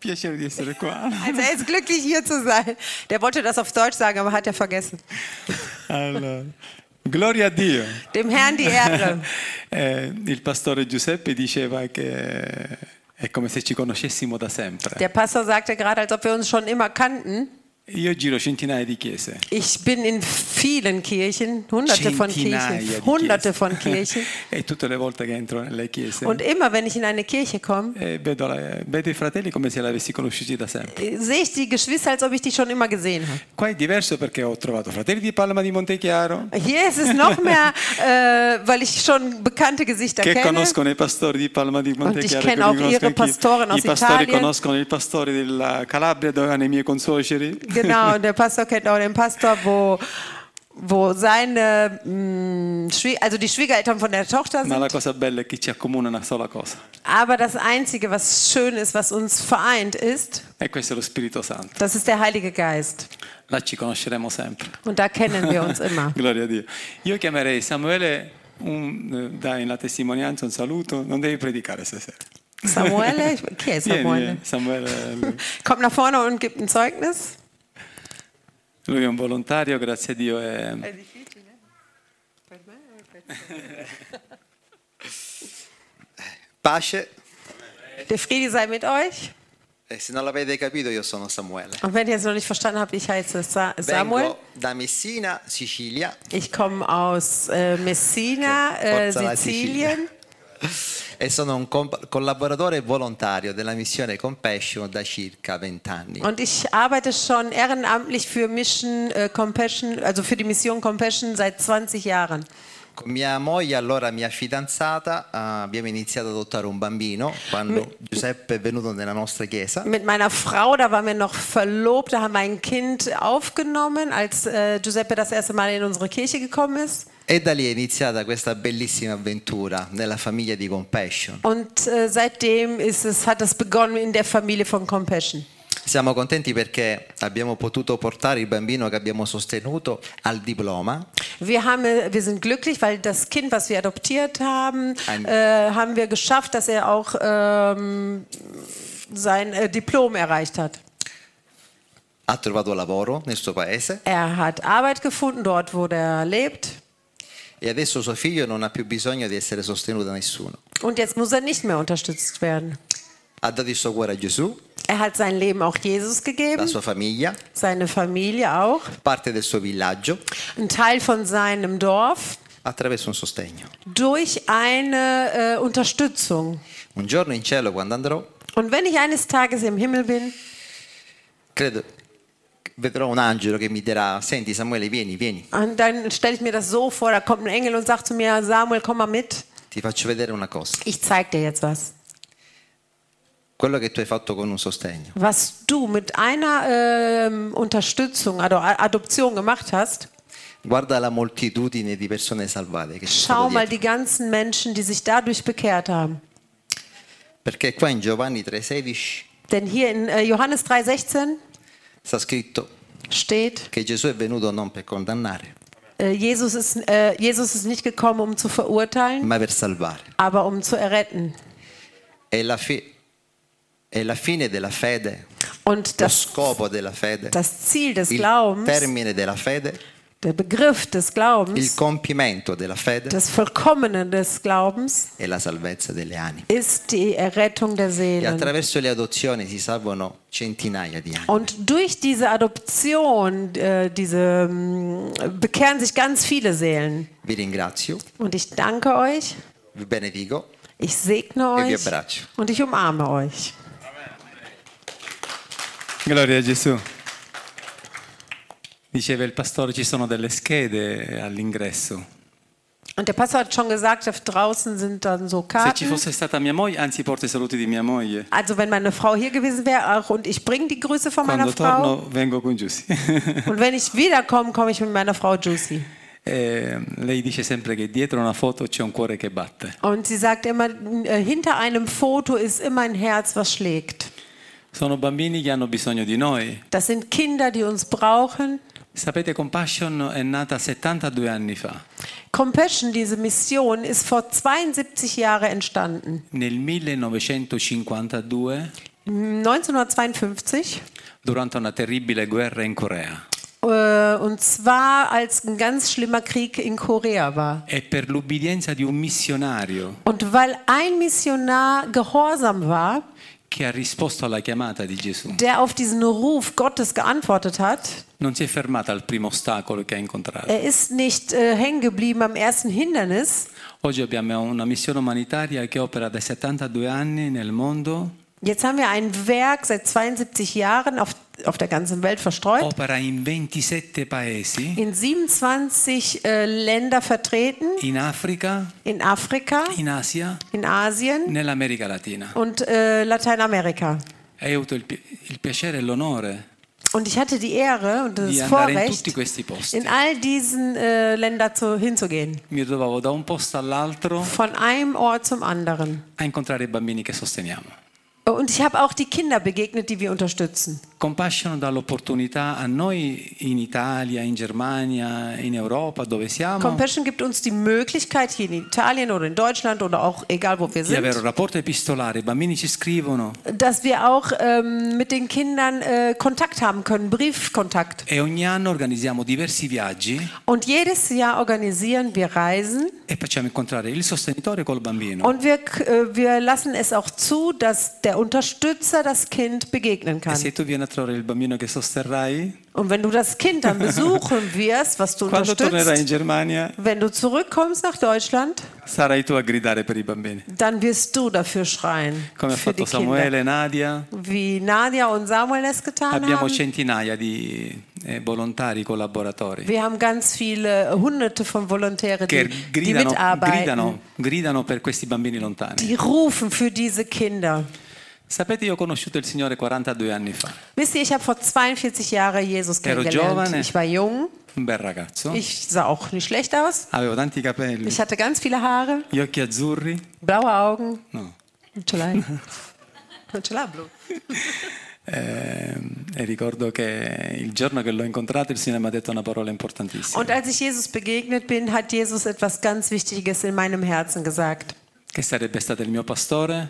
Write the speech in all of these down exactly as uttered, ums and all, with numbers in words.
piacere di essere qua. Also er ist glücklich, hier zu sein. Der wollte das auf Deutsch sagen, aber hat er vergessen. Allora, gloria a Dio. Dem Herrn die Ehre. Eh, il pastore Giuseppe diceva che è come se ci conoscessimo da sempre. Der Pastor sagte gerade, als ob wir uns schon immer kannten. Io giro centinaia di chiese. Ich bin in vielen Kirchen, hunderte von Centinaia Kirchen, di hunderte chiese. von Kirchen. E tutte le volte che entro nelle chiese Und immer, wenn ich in eine Kirche komme, eh, vedo, la- vedo i fratelli come se li avessi conosciuti da sempre. sehe ich die Geschwister, als ob ich die schon immer gesehen habe. Qua è diverso perché ho trovato fratelli di Palma di Montechiaro Hier ist es noch mehr, äh, weil ich schon bekannte Gesichter che kenne. conoscono i pastori di Palma di Montechiaro. kenne quindi auch ihre conoscono chi- Pastoren aus I pastori Italien. conoscono il pastore della Calabria dove vanno i miei consuoceri. Genau, und der Pastor kennt auch den Pastor, wo, wo seine, mh, Schwie- also die Schwiegereltern von der Tochter Ma la sind. cosa bella è che ci accomuna una sola cosa, Aber das Einzige, was schön ist, was uns vereint, ist, e questo è lo Spirito Santo. das ist der Heilige Geist. Là ci conosceremo sempre. Und da kennen wir uns immer. Gloria a Dio. Io chiamerei Samuele, un, eh, dai una testimonianza, un saluto. Non devi predicare stasera. Samuele, ich- okay, Vieni, Samuele. vieni, Samuele, lui. Kommt nach vorne und gibt ein Zeugnis. Lui è un volontario, grazie a Dio. È... Pace, Der Friede sei mit euch. e se non l'avete capito io sono Samuele. Und wenn ihr es noch nicht verstanden habt, ich heiße Sa Samuel. Vengo da Messina, Sicilia, Ich komme aus äh, Messina, äh, Forza la Sizilien. e sono un comp- collaboratore volontario della missione Compassion da circa vent'anni. Und ich arbeite schon ehrenamtlich für Mission äh, Compassion, also für die Mission Compassion seit zwanzig Jahren. Con mia moglie, allora mia fidanzata, eh, abbiamo iniziato ad adottare un bambino quando Giuseppe è venuto nella nostra chiesa. Mit meiner Frau, da waren wir noch verlobt, da haben wir ein Kind aufgenommen, als äh, Giuseppe das erste Mal in unsere Kirche gekommen ist. E da lì è iniziata questa bellissima avventura nella famiglia di Compassion. Und äh, seitdem ist es, hat es begonnen in der Familie von Compassion. Siamo contenti perché abbiamo potuto portare il bambino che abbiamo sostenuto al diploma. Wir, haben, wir sind glücklich, weil das Kind, was wir adoptiert haben, Ein- äh, haben wir geschafft, dass er auch ähm, sein äh, Diplom erreicht hat. Ha trovato lavoro nel suo paese Er hat Arbeit gefunden, dort wo er lebt. e adesso suo figlio non ha più bisogno di essere sostenuto da nessuno. Und jetzt muss er nicht mehr unterstützt werden. Ha dato il suo cuore a Gesù, Er hat sein Leben auch Jesus la gegeben, sua famiglia, seine Familie auch, parte del suo villaggio, ein Teil von seinem Dorf, attraverso un sostegno. durch eine äh, Unterstützung. Un giorno in cielo, quando andrò, Und wenn ich eines Tages im Himmel bin, credo vedrò un angelo che mi dirà: senti Samuele, vieni, vieni, und dann stelle ich mir das so vor, da kommt ein Engel und sagt zu mir, Samuel, komm mal mit, ti faccio vedere una cosa. ich zeig dir jetzt was. Quello che tu hai fatto con un sostegno, Was du mit einer ähm, Unterstützung, also Adoption gemacht hast, guarda la moltitudine di persone salvate che ci schau sono mal dietro. die ganzen Menschen, die sich dadurch bekehrt haben. Perché qua in Giovanni tre sedici Denn hier in äh, Johannes drei sechzehn sta scritto steht, che Gesù è venuto non per condannare, äh, Jesus, ist, äh, Jesus ist nicht gekommen, um zu verurteilen, ma per salvare. aber um zu erretten. È la, fi- è la fine della fede, Und lo das, scopo della fede, das Ziel des il Glaubens, termine della fede, der Begriff des il Glaubens, compimento della fede das Vollkommene des Glaubens e la salvezza delle anime. ist die Errettung der E Seelen. attraverso le adozioni si salvano centinaia di anime. Und durch diese Adoption, äh, diese, mh, bekehren sich ganz viele Seelen. Vi ringrazio, Und ich danke euch, vi benedico ich segne e vi euch abbraccio. und ich umarme euch. Gloria a Gesù. Diceva il pastore, ci sono delle schede all'ingresso. Und der Pastor hat schon gesagt, da draußen sind dann so Se ci Karten. fosse stata mia moglie, anzi porto i saluti di mia moglie. Also wenn meine Frau hier gewesen wäre, auch und ich bringe die Grüße von meiner Quando Frau. torno vengo con Giussi. Und wenn ich wiederkomme, komme ich mit meiner Frau Juicy. E lei dice sempre che dietro una foto c'è un cuore che batte. Und sie sagt immer, äh, hinter einem Foto ist immer ein Herz, was schlägt. Sono bambini che hanno bisogno di noi. Das sind Kinder, die uns brauchen. Sapete, Compassion è nata settantadue anni fa. Compassion, diese Mission, ist vor zweiundsiebzig Jahren entstanden. Nel millenovecentocinquantadue neunzehnhundertzweiundfünfzig, durante una terribile guerra in Corea. äh, und zwar als ein ganz schlimmer Krieg in Korea war. E per l'ubbidienza di un missionario Und weil ein Missionar gehorsam war, che ha risposto alla chiamata di Gesù, der auf diesen Ruf Gottes geantwortet hat, non si è fermata al primo ostacolo che ha incontrato. er ist nicht äh, hängen geblieben am ersten Hindernis. Oggi abbiamo una missione umanitaria che opera da settantadue anni nel mondo, Jetzt haben wir ein Werk seit zweiundsiebzig Jahren auf, auf der ganzen Welt verstreut, opera in ventisette paesi, in siebenundzwanzig äh, Länder vertreten, in Africa, in Afrika, in Asia, in Asien nell'America Latina. und äh, Lateinamerika. E ho avuto il, pi- il piacere e l'onore Und ich hatte die Ehre und di das andare in Vorrecht, tutti questi posti. in all diesen äh, Länder zu, hinzugehen. Mi trovo da un posto all'altro Von einem Ort zum anderen. a incontrare i bambini che sosteniamo. Und ich habe auch die Kinder begegnet, die wir unterstützen. Compassion dà l'opportunità a noi in Italia, in Germania, in Europa, dove siamo, Compassion gibt uns die Möglichkeit, hier in Italien oder in Deutschland oder auch egal wo wir di avere un sind, rapporto epistolare. I bambini ci scrivono dass wir auch ähm, mit den Kindern äh, Kontakt haben können, Briefkontakt. e ogni anno organizziamo diversi viaggi Und jedes Jahr organisieren wir Reisen e facciamo incontrare il sostenitore col bambino. und wir, äh, wir lassen es auch zu, dass der Unterstützer das Kind begegnen E kann. se tu vieni a trovare il bambino che sosterrai, Und wenn du das Kind dann besuchen wirst, was du quando tornerai in unterstützt, Germania, wenn du zurückkommst nach Deutschland, sarai tu a gridare per i bambini. dann wirst du dafür schreien. Come ha Für die fatto Kinder. Samuele e Nadia. Wie Nadia und Samuel es getan Abbiamo haben. centinaia di eh, volontari collaboratori Wir haben ganz viele, hunderte von Volontären, che die, die gridano, mitarbeiten, gridano, gridano per questi bambini lontani. die rufen für diese Kinder. Sapete, io ho conosciuto il Signore quarantadue anni fa. Wisst ihr, ich habe vor zweiundvierzig Jahren Jesus Ero kennengelernt. giovane. Ich war jung, Un bel ragazzo. ich sah auch nicht schlecht aus. Avevo tanti capelli, Ich hatte ganz viele Haare, gli occhi azzurri. blaue Augen. No. Non ce l'hai? Non ce l'ha blu. Eh, e ricordo che il giorno che l'ho incontrato il Signore mi ha detto una parola importantissima. Und als ich Jesus begegnet bin, hat Jesus etwas ganz Wichtiges in meinem Herzen gesagt. Che sarebbe stato il mio pastore,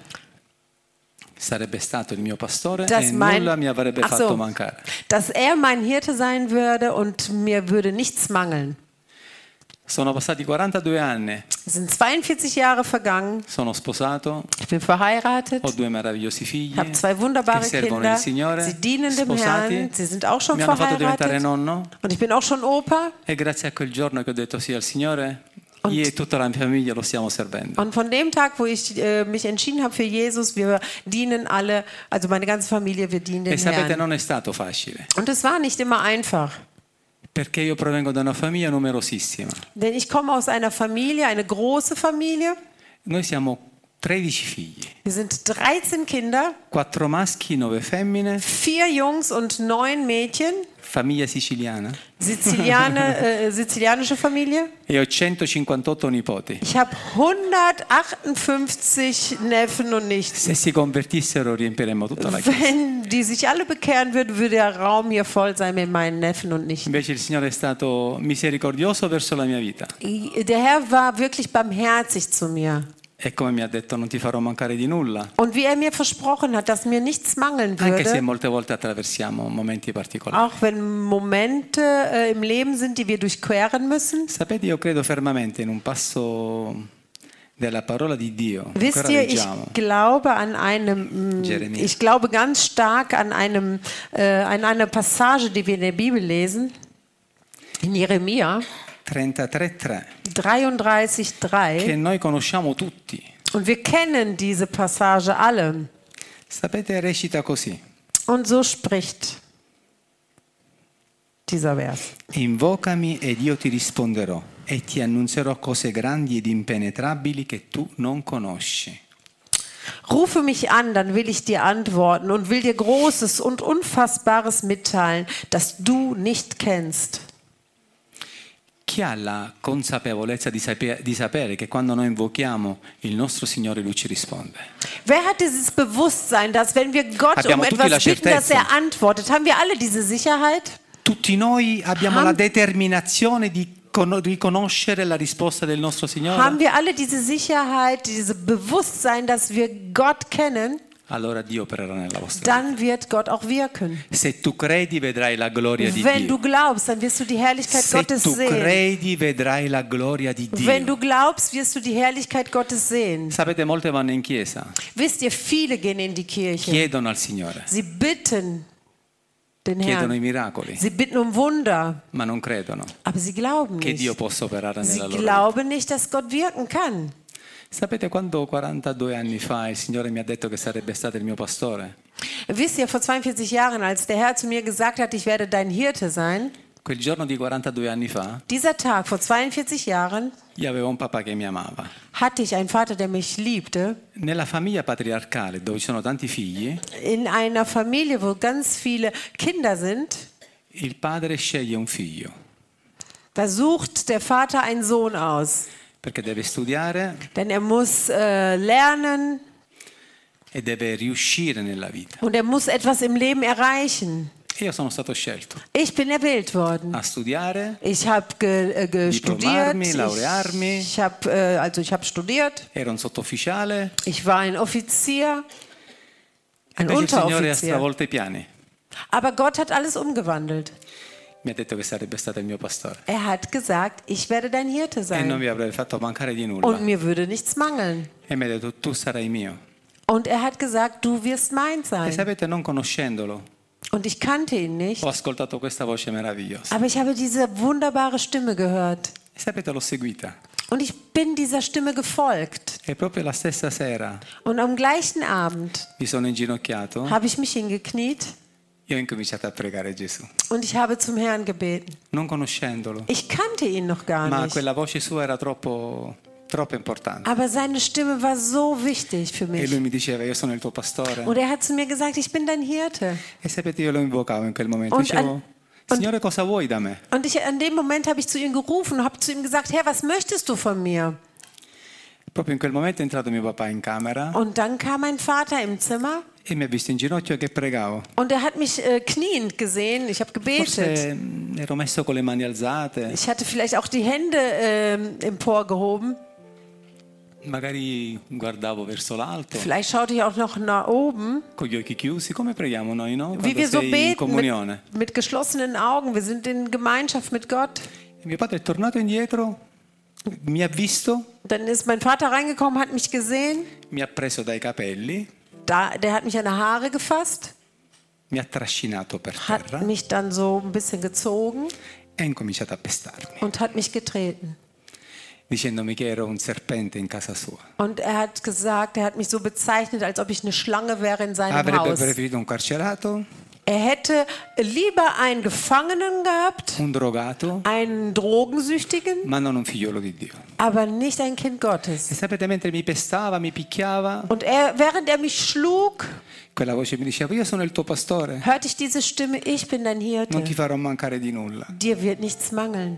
sarebbe stato il mio pastore Dass e mein- nulla mi avrebbe Ach fatto so. mancare. Dass er mein Hirte sein würde und mir würde nichts mangeln. Sono passati quarantadue anni, Es sind zweiundvierzig Jahre vergangen. sono sposato, Ich bin verheiratet. ho due meravigliosi figli Ich habe zwei che wunderbare servono Kinder. il Signore, Sie dienen dem sposati, Herrn. Sie sind auch schon mi hanno fatto diventare verheiratet. nonno Und ich bin auch schon Opa. e grazie a quel giorno che ho detto sì al Signore, io e tutta la mia famiglia lo stiamo servendo. Und von dem Tag, wo ich äh, mich entschieden habe für Jesus, wir dienen alle, also meine ganze Familie, wir dienen E dem sapete, Herrn. non è stato facile, Und es war nicht immer einfach. perché io provengo da una famiglia numerosissima. Denn ich komme aus einer Familie, eine große Familie. Noi siamo tredici figli, Wir sind dreizehn Kinder, quattro maschi, nove femmine, vier Jungs und neun Mädchen. famiglia siciliana, Siziliane, äh, sizilianische Familie. e ho centocinquantotto nipoti. Ich habe hundertachtundfünfzig Neffen und Nichten. Se si convertissero riempiremmo tutta la chiesa. Wenn die sich alle bekehren würden, würde der Raum hier voll sein mit meinen Neffen und Nichten. Invece il Signore è stato misericordioso verso la mia vita Der Herr war wirklich barmherzig zu mir. e come mi ha detto non ti farò mancare di nulla, Und wie er mir versprochen hat, dass mir nichts mangeln anche se würde, molte volte attraversiamo momenti particolari. auch wenn Momente äh, im Leben sind, die wir durchqueren müssen. Sapete, io credo fermamente in un passo della parola di Dio. Wisst Ancora ihr, ich leggiamo. glaube an einem, mm, Jeremia. ich glaube ganz stark an einem, äh, an einer Passage, die wir in der Bibel lesen, in Jeremia trentatré tre, dreiunddreißig drei. che noi conosciamo tutti. Und wir kennen diese Passage alle. Sapete, recita così: Und so spricht dieser Vers. invocami ed io ti risponderò e ti annunzierò cose grandi ed impenetrabili che tu non conosci. Rufe mich an, dann will ich dir antworten und will dir Großes und Unfassbares mitteilen, das du nicht kennst. Chi ha la consapevolezza di, sape- di sapere che quando noi invochiamo il nostro Signore Lui ci risponde? Wer hat dieses Bewusstsein, dass wenn wir Gott Abbiamo um tutti la etwas bitten, dass certezza. er antwortet? Haben wir alle diese Sicherheit? Tutti noi abbiamo Ham- la determinazione di con- riconoscere la risposta del nostro Signore? Haben wir alle diese Sicherheit, dieses Bewusstsein, dass wir Gott kennen? allora Dio opererà nella vostra dann wird Gott auch wirken. vita. Se tu credi vedrai la gloria di Wenn Dio. du glaubst, dann wirst du die Herrlichkeit Se Gottes tu sehen. credi vedrai la gloria di Wenn Dio. du glaubst, wirst du die Herrlichkeit Gottes sehen. Sapete, molte vanno in chiesa, Wisst ihr, viele gehen in die Kirche. chiedono al Signore, Sie bitten den chiedono i Herrn. miracoli, Sie bitten um Wunder, ma non credono aber sie glauben che Dio nicht. possa operare Sie nella loro vita. glauben nicht, dass Gott wirken kann. Sapete, quando quarantadue anni fa il Signore mi ha detto che sarebbe stato il mio pastore, Wisst ihr, vor zweiundvierzig Jahren, als der Herr zu mir gesagt hat, ich werde dein Hirte sein, quel giorno di quarantadue anni fa, dieser Tag vor zweiundvierzig Jahren, io avevo un papà che mi amava. hatte ich einen Vater, der mich liebte. Nella famiglia patriarcale, dove ci sono tanti figli, In einer Familie, wo ganz viele Kinder sind, il padre sceglie un figlio da sucht der Vater einen Sohn aus. perché deve studiare Denn er muss äh, lernen e deve riuscire nella vita. und er muss etwas im Leben erreichen. E io sono stato scelto Ich bin erwählt worden. a studiare, Ich habe ge, äh, ge studiert. Diplomarmi, laurearmi. Ich, ich habe äh, also ich habe studiert. ero un sottufficiale, Ich war ein Offizier, ein invece il Signore ha Unteroffizier. stravolto i piani. Aber Gott hat alles umgewandelt. Mi ha detto che sarebbe stato il mio pastore Er hat gesagt, ich werde dein Hirte e non sein mi avrebbe fatto mancare di und nulla. mir würde nichts mangeln. E mi ha detto, tu sarai mio. Und er hat gesagt, du wirst mein E sein. sapete, non conoscendolo, Und ich kannte ihn nicht, ho ascoltato questa voce meravigliosa. aber ich habe diese wunderbare Stimme gehört. E sapete, l'ho seguita. Und ich bin dieser Stimme gefolgt. E proprio la stessa sera Und am gleichen Abend mi sono inginocchiato habe ich mich hingekniet e ho incominciato a pregare Gesù. und ich habe zum Herrn gebeten. Non conoscendolo, Ich kannte ihn noch gar ma nicht. quella voce sua era troppo, troppo importante. Aber seine Stimme war so wichtig für E mich. lui mi diceva, io sono il tuo pastore. Und er hat zu mir gesagt, ich bin dein Hirte. E sapete, io lo invocavo in quel momento. Und Dicevo, an- Signore, cosa vuoi da me? Und ich, an dem Moment habe ich zu ihm gerufen und habe zu ihm gesagt, Herr, was möchtest du von mir? Proprio in quel momento è entrato mio papà in camera Und dann kam mein Vater im Zimmer e mi ha visto in ginocchio che pregavo. und er hat mich äh, kniend gesehen. Ich habe gebetet. Forse mm, ero messo con le mani alzate, Ich hatte vielleicht auch die Hände ähm, emporgehoben. magari guardavo verso l'alto, Vielleicht schaute ich auch noch nach oben. con gli occhi chiusi, come preghiamo noi, no? Wie Quando wir so sei in beten comunione. mit, mit geschlossenen Augen. Wir sind in Gemeinschaft mit Gott. E mio padre è tornato indietro, mi ha visto, Dann ist mein Vater reingekommen, hat mich gesehen. mi ha preso dai capelli, Da, der hat mich an die Haare gefasst, mi ha trascinato per hat terra mich dann so ein bisschen gezogen e ha incominciato a pestarmi, und hat mich getreten. dicendomi che ero un serpente in casa sua. Und er hat gesagt, er hat mich so bezeichnet, als ob ich eine Schlange wäre in seinem Avrebbe Haus. preferito un carcerato, Er hätte lieber einen Gefangenen gehabt, un drogato, einen Drogensüchtigen, ma non un figliolo di Dio. aber nicht ein Kind Gottes. E sapete, mentre mi pestava, mi picchiava, Und er, während er mich schlug, quella voce mi diceva, io sono il tuo pastore, hörte ich diese Stimme, ich bin dein non ti Hirte. farò mancare di nulla. Dir wird nichts mangeln.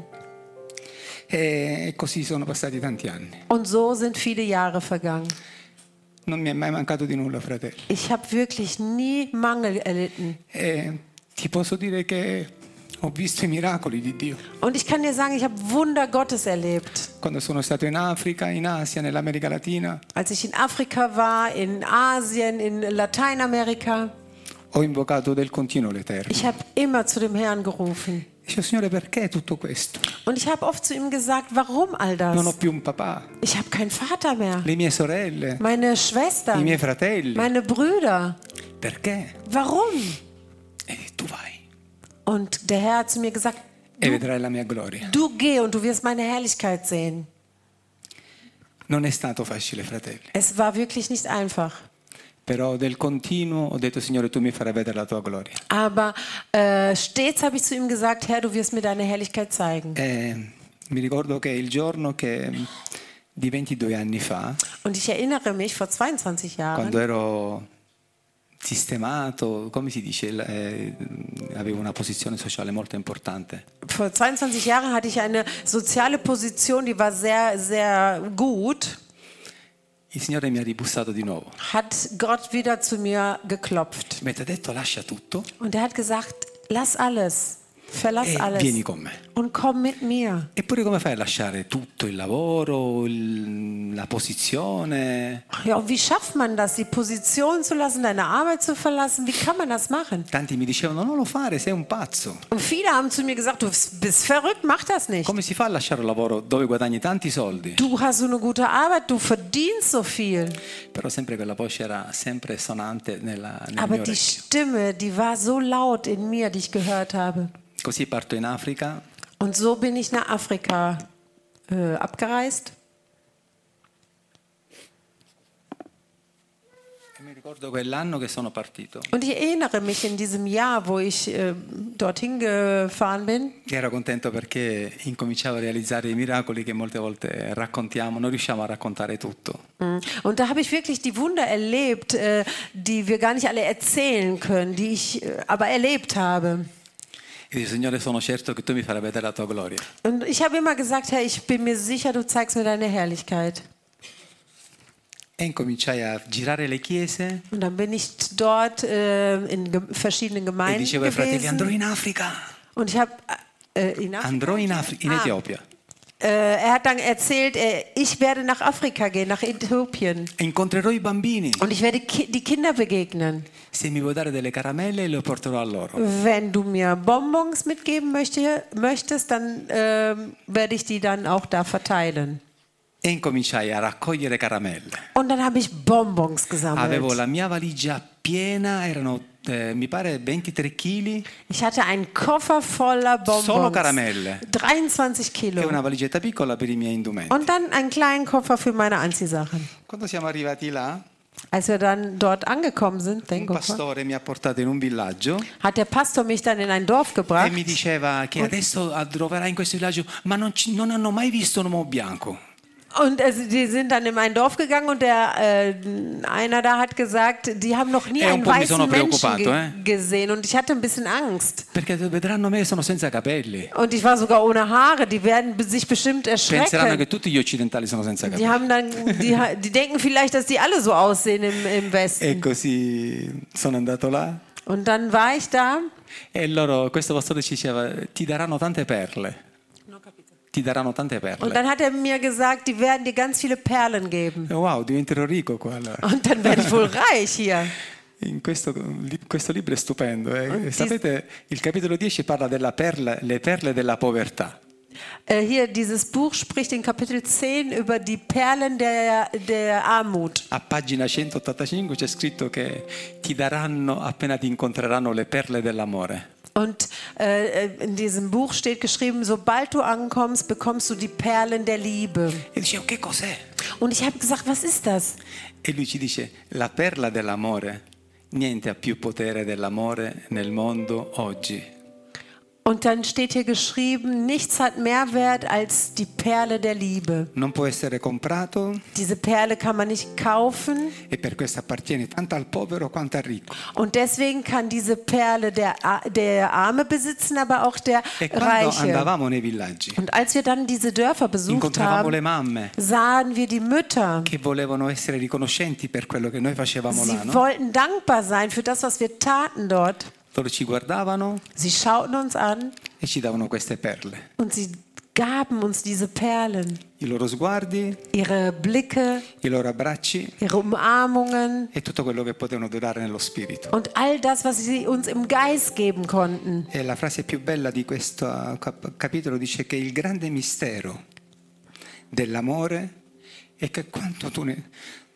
E così sono passati tanti anni. Und so sind viele Jahre vergangen. Non mi è mai mancato di nulla, fratelli. Ich habe wirklich nie Mangel erlitten. E ti posso dire che ho visto i miracoli di Dio. Und ich kann dir sagen, ich habe Wunder Gottes erlebt. Quando sono stato in Africa, in Asia, nell'America Latina, Als ich in Afrika war, in Asien, in Lateinamerika, ho invocato del continuo l'Eterno. ich habe immer zu dem Herrn gerufen. Dicevo, Signore, perché tutto questo? Und ich habe oft zu ihm gesagt, warum all Non ho das? più un papà, Ich habe keinen Vater mehr. le mie sorelle, Meine i Schwestern, miei fratelli. meine Brüder. Perché? Warum? E tu vai Und der Herr hat zu mir gesagt, e vedrai la mia gloria. du geh und du wirst meine Herrlichkeit sehen. Non è stato facile, fratelli. Es war wirklich nicht einfach. Però del continuo ho detto, Signore, tu mi farai vedere la tua gloria. Aber äh, stets habe ich zu ihm gesagt, Herr, du wirst mir deine Herrlichkeit zeigen. E mi ricordo che il giorno che di ventidue anni fa, Und ich erinnere mich, vor zweiundzwanzig quando Jahren, ero sistemato, come si dice, eh, avevo una posizione sociale molto importante. vor zweiundzwanzig Jahren hatte ich eine soziale Position, die war sehr, sehr gut. Il Signore mi ha ribussato di nuovo. Hat Gott wieder zu mir geklopft. Mi ha detto lascia tutto Und er hat gesagt, lass alles. verlass e alles vieni con me. und komm mit mir. Eppure come fai a lasciare tutto il lavoro, il- la posizione? Ja, und wie schafft man das, die Position zu lassen, deine Arbeit zu verlassen? Wie kann man das machen? Tanti mi dicevano non lo fare, sei un pazzo. Und viele haben zu mir gesagt, du bist verrückt, mach das nicht. Come si fa a lasciare un lavoro dove guadagni tanti soldi? Du hast so eine gute Arbeit, du verdienst so viel. Però sempre quella voce era sempre sonante nella, nel Aber mio die orecchio. Stimme, die war so laut in mir, die ich gehört habe. Così parto in Africa. Und so bin ich nach Afrika äh, abgereist. E mi ricordo quell'anno che sono partito. Und ich erinnere mich in diesem Jahr, wo ich äh, dorthin gefahren bin. Ero contento perché incominciavo a realizzare i miracoli che molte volte raccontiamo, non riusciamo a raccontare tutto. Mm. Und da habe ich wirklich die Wunder erlebt, äh, die wir gar nicht alle erzählen können, die ich äh, aber erlebt habe. E dico, Signore, sono certo che tu mi farai vedere la tua gloria. Und ich habe immer gesagt, Herr, ich bin mir sicher, du zeigst mir deine Herrlichkeit. E incominciai a girare le chiese Und dann bin ich dort äh, in ge verschiedenen e Gemeinden dicevo ai fratelli, andrò gewesen. in Africa, Und ich habe äh, in Afrika, andrò in, Afri- in Ah. Etiopia. äh, er hat dann erzählt, äh, ich werde nach Afrika gehen, nach Äthiopien. E incontrerò i bambini. Und ich werde ki die Kinder begegnen. Se mi vuoi dare delle caramelle, le porterò a loro. Wenn du mir Bonbons mitgeben möchte, möchtest, dann ähm, werde ich die dann auch da verteilen. E incominciai a raccogliere caramelle. Und dann habe ich Bonbons gesammelt. Avevo la mia valigia piena, erano eh, mi pare ventitré chili Ich hatte einen Koffer voller Bonbons. Solo Karamelle. dreiundzwanzig e Kilo. una valigetta piccola per i miei indumenti. Und dann einen kleinen Koffer für meine Anziehsachen. Quando siamo arrivati là, Als wir dann dort angekommen sind, un den Koffer, pastore mi ha portato in un villaggio hat der Pastor mich dann in ein Dorf e gebracht. mi diceva che adesso troverai in questo villaggio, ma non, ci- non hanno mai visto un uomo bianco. Und also, die sind dann in ein Dorf gegangen und der äh, einer da hat gesagt, die haben noch nie Eh, un einen po' mi sono weißen Menschen preoccupato, ge eh. gesehen. Und ich hatte ein bisschen Angst. Perché vedranno me, sono senza capelli. Und ich war sogar ohne Haare. Die werden be- sich bestimmt Penseranno erschrecken. che tutti gli occidentali sono senza Die capelli. haben dann, die, ha- die denken vielleicht, dass die alle so aussehen im, im E Westen. così sono andato là Und dann war ich da. e loro, questo pastore ci diceva, ti daranno tante perle. Ti daranno tante Und perle. dann hat er mir gesagt, die werden dir ganz viele Perlen geben. E wow, diventerò ricco qua. allora. Und dann werde ich wohl reich hier. In questo, li- questo libro è stupendo. eh. Und Sapete, il capitolo dieci parla della perla, le perle della povertà. Äh, hier, dieses Buch spricht in Kapitel zehn über die Perlen der, der Armut. A pagina centottantacinque c'è scritto che ti daranno appena ti incontreranno le perle dell'amore. Und äh, in diesem Buch steht geschrieben, sobald du ankommst, bekommst du die Perlen der Liebe. E dicevo, che cos'è? Und ich habe gesagt, was ist das? E lui ci dice, la perla dell'amore, niente ha più potere dell'amore nel mondo oggi. Und dann steht hier geschrieben, nichts hat mehr Wert als die Perle der Liebe. Non può essere comprato Diese Perle kann man nicht kaufen e per questo appartiene tanto al povero quanto al ricco. und deswegen kann diese Perle der, A- der Arme besitzen, aber auch der E quando Reiche. andavamo nei villaggi, Und als wir dann diese Dörfer besucht incontravamo le haben, mamme sahen wir die Mütter. che volevano essere riconoscenti per quello che noi facevamo Sie là, no? wollten dankbar sein für das, was wir taten dort. Loro ci guardavano Sie schauten uns an e ci davano queste perle. und sie gaben uns diese Perlen, I loro sguardi, ihre Blicke, i loro abbracci ihre Umarmungen e tutto quello che potevano donare nello spirito. und all das, was sie uns im Geist geben konnten. E la frase più bella di questo cap- capitolo dice che il grande mistero dell'amore è che quanto tu ne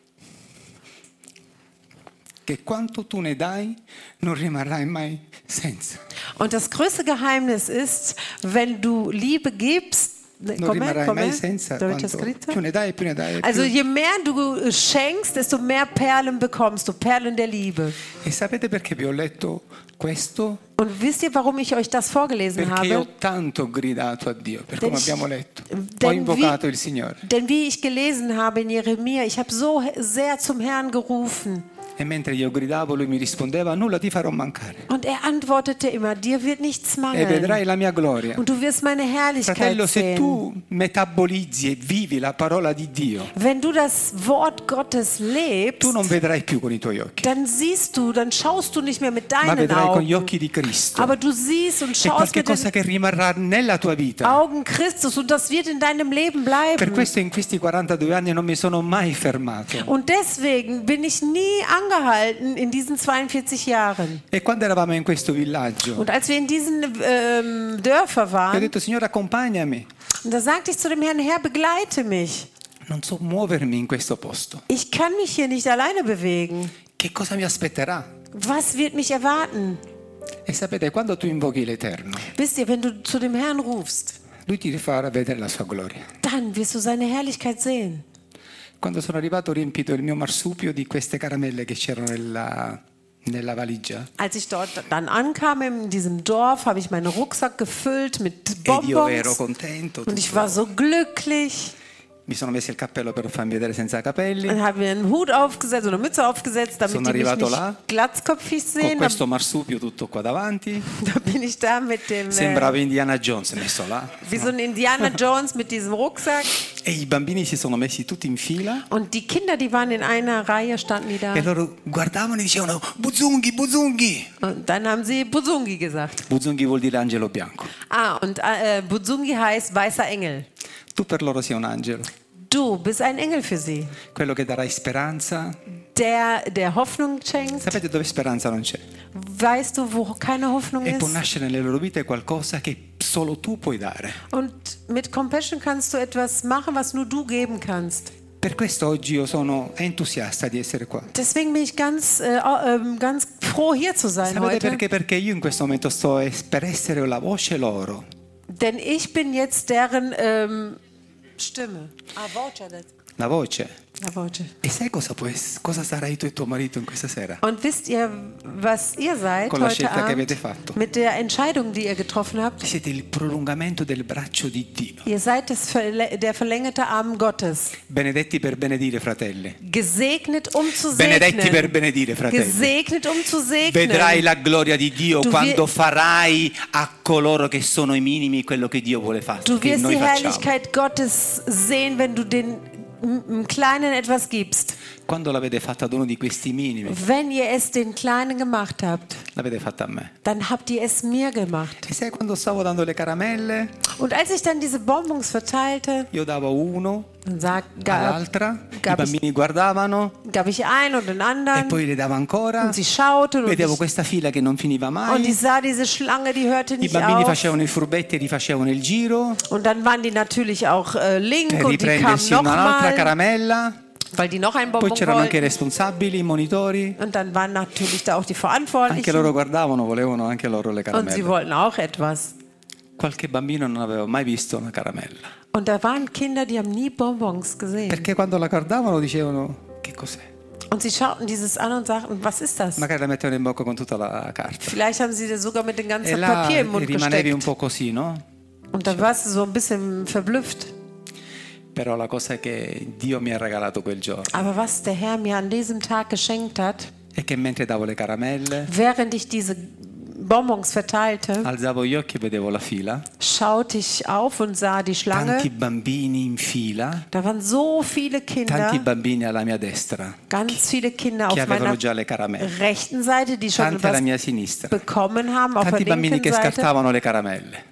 che quanto tu ne dai non rimarrai mai senza. Und das größte Geheimnis ist, wenn du Liebe gibst, Non Come, rimarrai come? mai senza. Dove c'è Quanto, scritto? più ne dai, più ne dai. Also più- je mehr du schenkst, desto mehr Perlen bekommst du, Perlen der Liebe. E sapete perché vi ho letto questo? Und wisst ihr, warum ich euch das vorgelesen Perché io habe? ho tanto gridato a Dio, per Denn come ich- abbiamo letto. Ho denn invocato wie- il Signore. Denn wie ich gelesen habe in Jeremia, ich habe so sehr zum Herrn gerufen. E mentre io gridavo, lui mi rispondeva: nulla ti farò mancare. Und er antwortete immer, dir wird nichts E mangeln. vedrai la mia gloria. Und du wirst meine Herrlichkeit Fratello, se sehen. tu metabolizzi e vivi la parola di Dio, Wenn du das Wort Gottes lebst, tu non vedrai più con i tuoi occhi, dann siehst du, dann schaust du nicht mehr mit ma deinen vedrai con gli Augen. occhi di Cristo. Aber du siehst und È schaust mit qualcosa den che rimarrà nella tua vita. Augen Christus und das wird in deinem Leben Per bleiben. questo in questi quarantadue anni non mi sono mai fermato. Und deswegen bin ich nie angehalten in diesen zweiundvierzig Jahren. E quando eravamo in questo villaggio, Und als wir in diesen ähm, Dörfer io ho waren, detto: Signore, accompagnami. und da sagte ich zu dem Herrn, Herr, begleite mich. Non so muovermi in questo posto. Ich kann mich hier nicht alleine bewegen. Che cosa mi aspetterà? Was wird mich erwarten? E sapete, quando tu invochi l'Eterno, Wisst ihr, wenn du zu dem Herrn rufst, Lui ti farà vedere la sua gloria. dann wirst du seine Herrlichkeit sehen. Quando sono arrivato ho riempito il mio marsupio di queste caramelle che c'erano nella, nella valigia. Als ich dort dann ankam in diesem Dorf, habe ich meinen Rucksack gefüllt mit Ed io ero Bonbons contento. und ich tutto. war so glücklich. Mi sono messo il cappello per farmi vedere senza capelli. Dann habe ich mir einen Hut aufgesetzt oder eine Mütze aufgesetzt, damit Sono die mich arrivato nicht là, glatzkopfig Con sehen. questo marsupio tutto qua davanti. Da bin ich da mit dem, Sembrava äh, Indiana Jones messo là. wie so ein Indiana Jones mit diesem Rucksack. E i bambini si sono messi tutti in fila. Und die Kinder, die waren in einer Reihe, standen die da. E loro guardavano e dicevano: Buzunghi, Buzunghi. Und dann haben sie Buzungi gesagt. Buzunghi vuol dire angelo bianco. Ah, und äh, Buzungi heißt weißer Engel. Tu per loro sei un angelo, Du bist ein Engel für sie, quello che darai speranza. der, der Hoffnung schenkt. Sapete dove speranza non c'è? Weißt du, wo keine Hoffnung E può ist? nascere nelle loro vite qualcosa che solo tu puoi dare. Und mit Compassion kannst du etwas machen, was nur du geben kannst. Per questo oggi io sono entusiasta di essere qua. Deswegen bin ich ganz, äh, ähm, ganz froh, hier zu sein Sapete heute. perché? Perché io in questo momento sto es- per essere la voce loro. Denn ich bin jetzt deren ähm, Stimme. Ah, voce, das- La voce. la voce. E sai cosa, può ess- cosa sarai tu e tuo marito in questa sera? Und wisst ihr, was ihr seid Con la heute scelta che Abend avete fatto. mit der Entscheidung, die ihr getroffen habt? Siete il prolungamento del braccio di Dio. Ihr seid das Verle der verlängerte Arm Gottes. Benedetti per benedire, fratelli. Gesegnet, um zu Benedetti per segnen. benedire, fratelli. Gesegnet, um zu Vedrai segnen. la gloria di Dio Tu quando vi- farai a coloro che sono i minimi quello che Dio vuole fare. Du Che wirst noi die facciamo. Herrlichkeit Gottes sehen, wenn du den m- m- Kleinen etwas gibst. Quando l'avete fatta ad uno di questi minimi, Wenn ihr es den Kleinen gemacht habt, l'avete fatta a me. dann habt ihr es mir gemacht. E sai quando stavo dando le caramelle, Und als ich dann diese Bonbons verteilte, io davo uno dann sag, gab, all'altra, i gab, ich, bambini guardavano gab ich einen und den e anderen poi le davo ancora. und sie schauten und Vedevo ich, questa fila che non finiva und mai. ich sah diese Schlange, die hörte I nicht bambini auf. facevano i furbetti e rifacevano il giro Und dann waren die natürlich auch äh, link per und die kamen riprendersi un'altra nochmal, caramella. weil die noch einen Poi Bonbon c'erano anche i wollten. responsabili, i monitori. Und dann waren natürlich da auch die Anche Verantwortlichen loro guardavano, volevano anche loro le und sie caramelle. wollten auch etwas. Qualche bambino non aveva mai visto una caramella. Und da waren Kinder, die haben nie Bonbons gesehen. Perché quando la guardavano dicevano: che cos'è? Und sie schauten dieses an und sagten, was ist das? Magari la mettevano in bocca con tutta la carta. Vielleicht haben sie das sogar mit dem E ganzen là Papier im Mund rimanevi un gesteckt. po' così, no? Und dann warst du so ein bisschen verblüfft. Però la cosa che Dio mi ha regalato quel giorno Aber was der Herr mir an diesem Tag geschenkt hat, è che mentre davo le caramelle, während ich diese Bonbons verteilte, alzavo gli occhi e vedevo la fila, schaute ich auf und sah die tanti Schlange. bambini in fila, Da waren so viele tanti Kinder, bambini alla mia destra ganz viele Kinder che auf avevano meiner già le caramelle, rechten Seite, die schon tanti alla etwas mia sinistra, bekommen haben, auf tanti der bambini linken che Seite. scartavano le caramelle.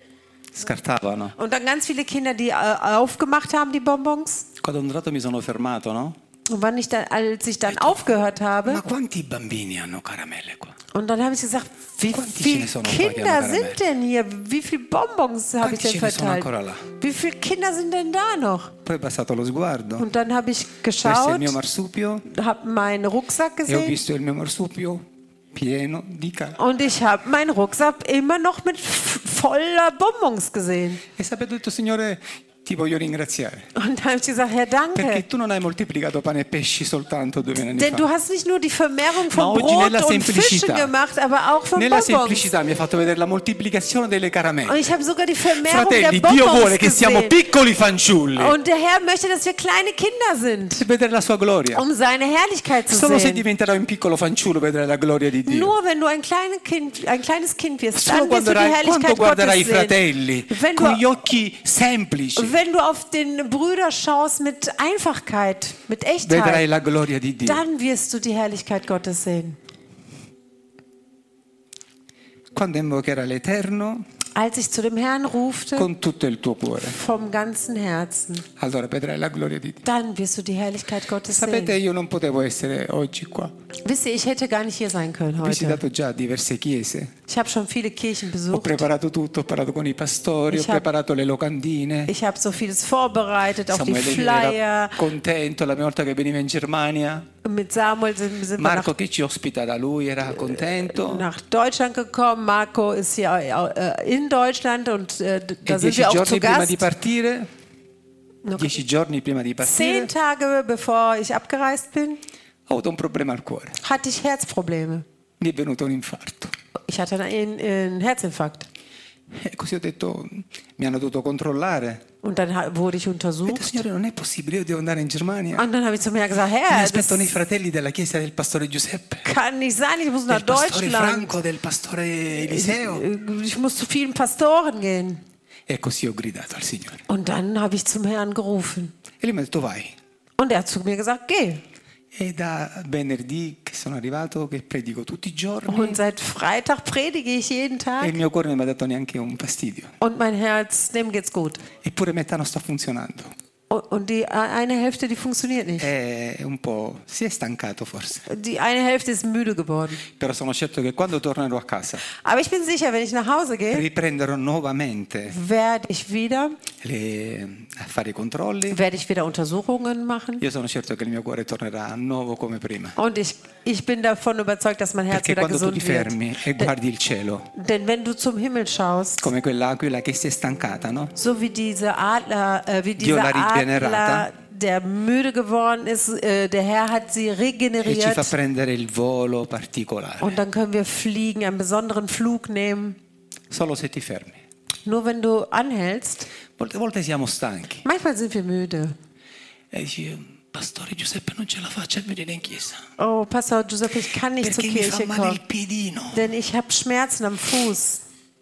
Scartavano. Und dann ganz viele Kinder, die äh, aufgemacht haben, die Bonbons. Quando ho andato mi sono fermato, no? Und wann ich dann, als ich dann aufgehört habe, Ma quanti bambini hanno caramelle qua? und dann habe ich gesagt, wie Quanti ce ne viele sono qua che hanno Kinder Karamell? sind denn hier? Wie viele Bonbons habe ich Quanti denn ce ne sono verteilt? ancora là? Wie viele Kinder sind denn da noch? Poi è passato lo sguardo Und dann habe ich verso il geschaut, mio marsupio habe meinen Rucksack e ho gesehen visto il mio marsupio pieno di caramelle. und ich habe meinen Rucksack immer noch mit f- voller Bonbons gesehen. E sapete, ho detto: Signore, ti voglio ringraziare. Und dann habe ich gesagt, Herr, Perché danke. tu non hai moltiplicato pane e pesci soltanto duemila anni Denn du fa. hast nicht nur die Vermehrung Ma von oggi Brot nella und Fischen semplicità, gemacht, aber auch von Nella Bonbons. semplicità mi hai fatto vedere la moltiplicazione delle Und caramelle. ich habe sogar die Vermehrung Fratelli, der Dio Bonbons vuole che siamo gesehen. piccoli fanciulli Und der Herr möchte, dass wir kleine Kinder sind, per vedere la sua gloria. um seine Herrlichkeit zu Solo se sehen. diventerai un piccolo fanciullo vedrai la gloria di Dio. Nur wenn du ein, kleine kind, ein kleines Kind wirst, Solo dann wirst quando, du die rai- quando Herrlichkeit guarderai i Gottes sehen. fratelli Wenn con du- gli occhi semplici, Wenn du auf den Brüder schaust mit Einfachkeit, mit vedrai Echtheit, la gloria di Dio. dann wirst du die Herrlichkeit Gottes sehen. Quando invocherai l'Eterno Als ich zu dem Herrn rufte, con tutto il tuo cuore, vom ganzen Herzen, allora vedrai la gloria di Dio. dann wirst du die Herrlichkeit Gottes Sapete, sehen. io non potevo essere oggi qua. Wisst ihr, ich hätte gar nicht hier sein können Ho heute. visitato già diverse chiese, Ich habe schon viele Kirchen ho besucht. preparato tutto, ho parlato con i pastori, Ich ho hab- preparato le locandine. Ich habe so vieles vorbereitet, auch die Samuele Flyer. era contento la prima volta che veniva in Germania. Mit Samuel sind, sind wir Marco nach, che ci ospita da lui era contento. nach Deutschland gekommen. Marco ist hier äh, in Deutschland und äh, E da sind dieci wir auch giorni zu prima Gast. di partire, Noch dieci giorni prima di partire, Zehn Tage bevor ich abgereist bin, ho avuto un problema al cuore. hatte ich Herzprobleme. Mi è venuto un infarto. Ich hatte einen, einen Herzinfarkt. E così ho detto, mi hanno dovuto controllare. Und dann ha- wurde ich Ho detto, untersucht. Signore, non è possibile, io devo andare in Germania. Und dann habe ich zu mir gesagt, Mi Herr, das aspettano i fratelli della chiesa del pastore Giuseppe, kann nicht sein, ich muss nach del pastore Deutschland. Franco, del pastore Eliseo. Ich muss zu vielen Pastoren gehen. E così ho gridato al Signore. Und dann habe ich zum Herrn gerufen. E lui mi ha detto, vai. Und er hat zu mir gesagt, geh. E da venerdì che sono arrivato, che predico tutti i giorni, Und seit Freitag predige ich jeden e il Tag. mio cuore non mi ha dato neanche un fastidio. Und mein Herz, dem geht's gut. Eppure metà non sta funzionando. Und und die eine Hälfte, die funktioniert nicht. È un po'... si è stancato forse. Die eine Hälfte ist müde geworden. Però sono certo che quando tornerò a casa Aber ich bin sicher, wenn ich nach Hause gehe, riprenderò nuovamente werde ich wieder, le- a fare i controlli. werde ich wieder Untersuchungen machen. Io sono certo che il mio cuore tornerà a nuovo come prima. Und ich, ich bin davon überzeugt, dass mein Herz Perché wieder quando tu ti gesund wird. fermi e guardi il cielo, Denn wenn du zum Himmel schaust, come quell'aquila che si è stancata, no? so wie diese Adler, äh, wie Dio dieser l'ha rigenerata. Adler, der müde geworden ist, äh, der Herr hat sie E ci fa regeneriert. prendere il volo particolare. Und dann können wir fliegen, einen besonderen Flug nehmen. Solo se ti fermi. Nur wenn du anhältst, Molte volte siamo stanchi manchmal sind wir müde. e dici, Pastore Giuseppe non ce la faccio a venire in chiesa Oh, Pastor Giuseppe, ich kann nicht zur perché mi fa Kirche male kommen, il piedino. denn ich habe Schmerzen am Fuß.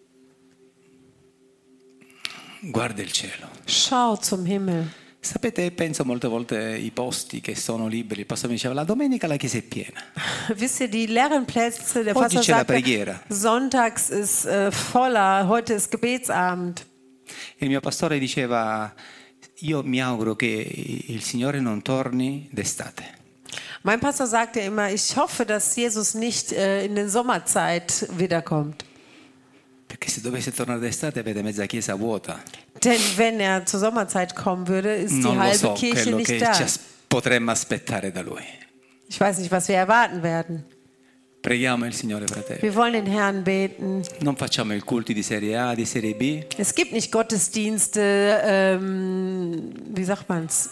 Guarda il cielo. Schau zum Himmel. Sapete, penso molte volte i posti che sono liberi. Il pastore mi diceva, la domenica la chiesa è piena. Wisst ihr, die leeren Plätze, der Oggi Pastor c'è la sagte, preghiera. sonntags ist äh, voller, heute ist Gebetsabend. Il mio pastore diceva, io mi auguro che il Signore non torni d'estate. Mein Pastor sagte immer, ich hoffe, dass Jesus nicht äh, in der Sommerzeit wiederkommt. Perché se dovesse tornare d'estate vede mezza chiesa vuota. Denn wenn er zur Sommerzeit kommen würde, ist die Non lo halbe so Kirche quello nicht che da. ci as- potremmo aspettare da Lui. Ich weiß nicht, was wir erwarten werden. Preghiamo il Signore, fratelli. Wir wollen den Herrn beten. Non facciamo il culti di serie A, di serie B. Es gibt nicht Gottesdienste, ähm, wie sagt man's?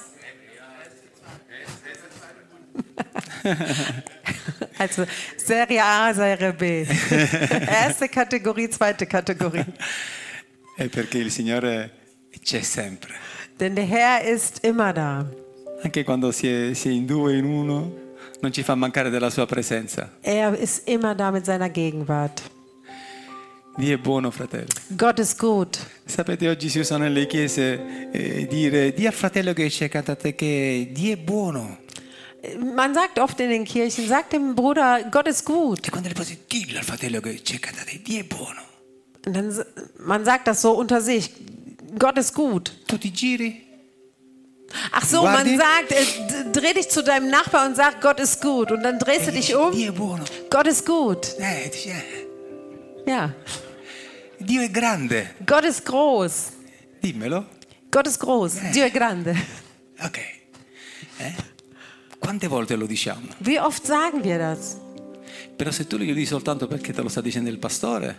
Also Serie A, Serie B. Erste Kategorie, zweite Kategorie. È perché il Signore c'è sempre. Denn der Herr ist immer da. Anche quando si è, si è in due, in uno, non ci fa mancare della sua presenza. Er ist immer da mit seiner Gegenwart. Dio è buono, fratelli. Gott ist gut. Sapete, oggi si usa nelle chiese eh, dire, di al fratello che c'è cantate che Dio è buono. Man sagt oft in den Kirchen, sagt dem Bruder, Gott ist gut. E quando le cose, dillo al fratello che c'è cantate, Dio è buono. Und dann, s- man sagt das so unter sich, Gott ist gut. Tu ti giri, Ach so, Guardi. man sagt, äh, d- dreh dich zu deinem Nachbar und sag, Gott ist gut. Und dann drehst du e dich dici, um, Dio è buono. Gott ist gut. Eh, dici, eh, Ja, Dio è grande. Gott ist groß. Dimmelo. Gott ist groß. Dio è grande. Ok. Eh? Quante volte lo diciamo? Wie oft sagen wir das? Però se tu lo dici soltanto perché te lo sta dicendo il pastore,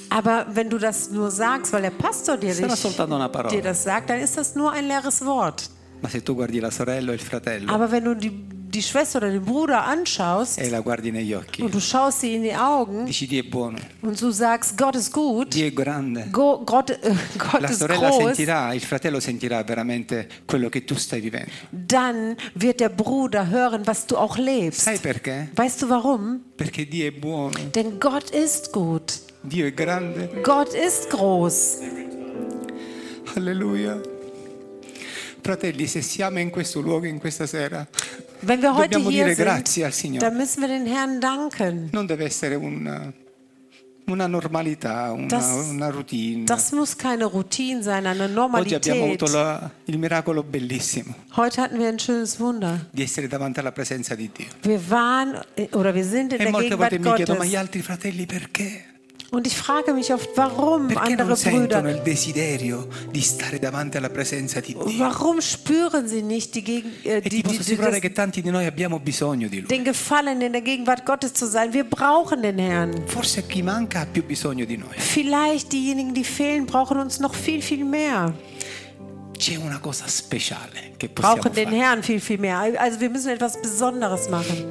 Aber wenn du das nur sagst, weil der Pastor dir, sarà dich, soltanto una parola. dir das sagt, dann ist das nur ein leeres Wort. Ma se tu guardi la sorella o il fratello Aber wenn du die, die Schwester oder den Bruder anschaust e la guardi negli occhi, und du schaust sie in die Augen dici Dio è buono, und du sagst, Gott ist gut, Dio è grande. Go, Gott, äh, Gott La ist sorella groß, sentirà, il fratello sentirà veramente quello che tu stai vivendo. dann wird der Bruder hören, was du auch lebst. Sai perché? Weißt du warum? Perché Dio è buono, Denn Gott ist gut. Dio è grande. Gott ist groß. Alleluia. Fratelli, se siamo in questo luogo in questa sera, Wenn wir heute dobbiamo hier dire sind, grazie al Signore. dann müssen wir den Herrn danken. Non deve essere una, una normalità, una, Das- una routine. Das muss keine Routine sein, eine Oggi abbiamo Normalität. avuto la- il miracolo bellissimo Heute hatten wir ein schönes Wunder. di essere davanti alla presenza di Dio. Wir waren äh, oder wir sind in E der molte Gegenwart volte mi chiedo, ma gli Gottes. altri fratelli perché? Und ich frage mich oft, warum Perché andere non sentono Brüder, il desiderio di stare davanti alla presenza di Dio? warum spüren sie nicht die, Gegen- äh, E die, ti die, posso die, assicurare das, che tanti di noi abbiamo bisogno di Lui. den Gefallen in der Gegenwart Gottes zu sein? Wir brauchen den Herrn. Forse chi manca ha più bisogno di noi. Vielleicht diejenigen, die fehlen, brauchen uns noch viel, viel mehr. C'è una cosa speciale che possiamo Brauchen den fare. Herrn viel, viel mehr. Also wir müssen etwas Besonderes machen.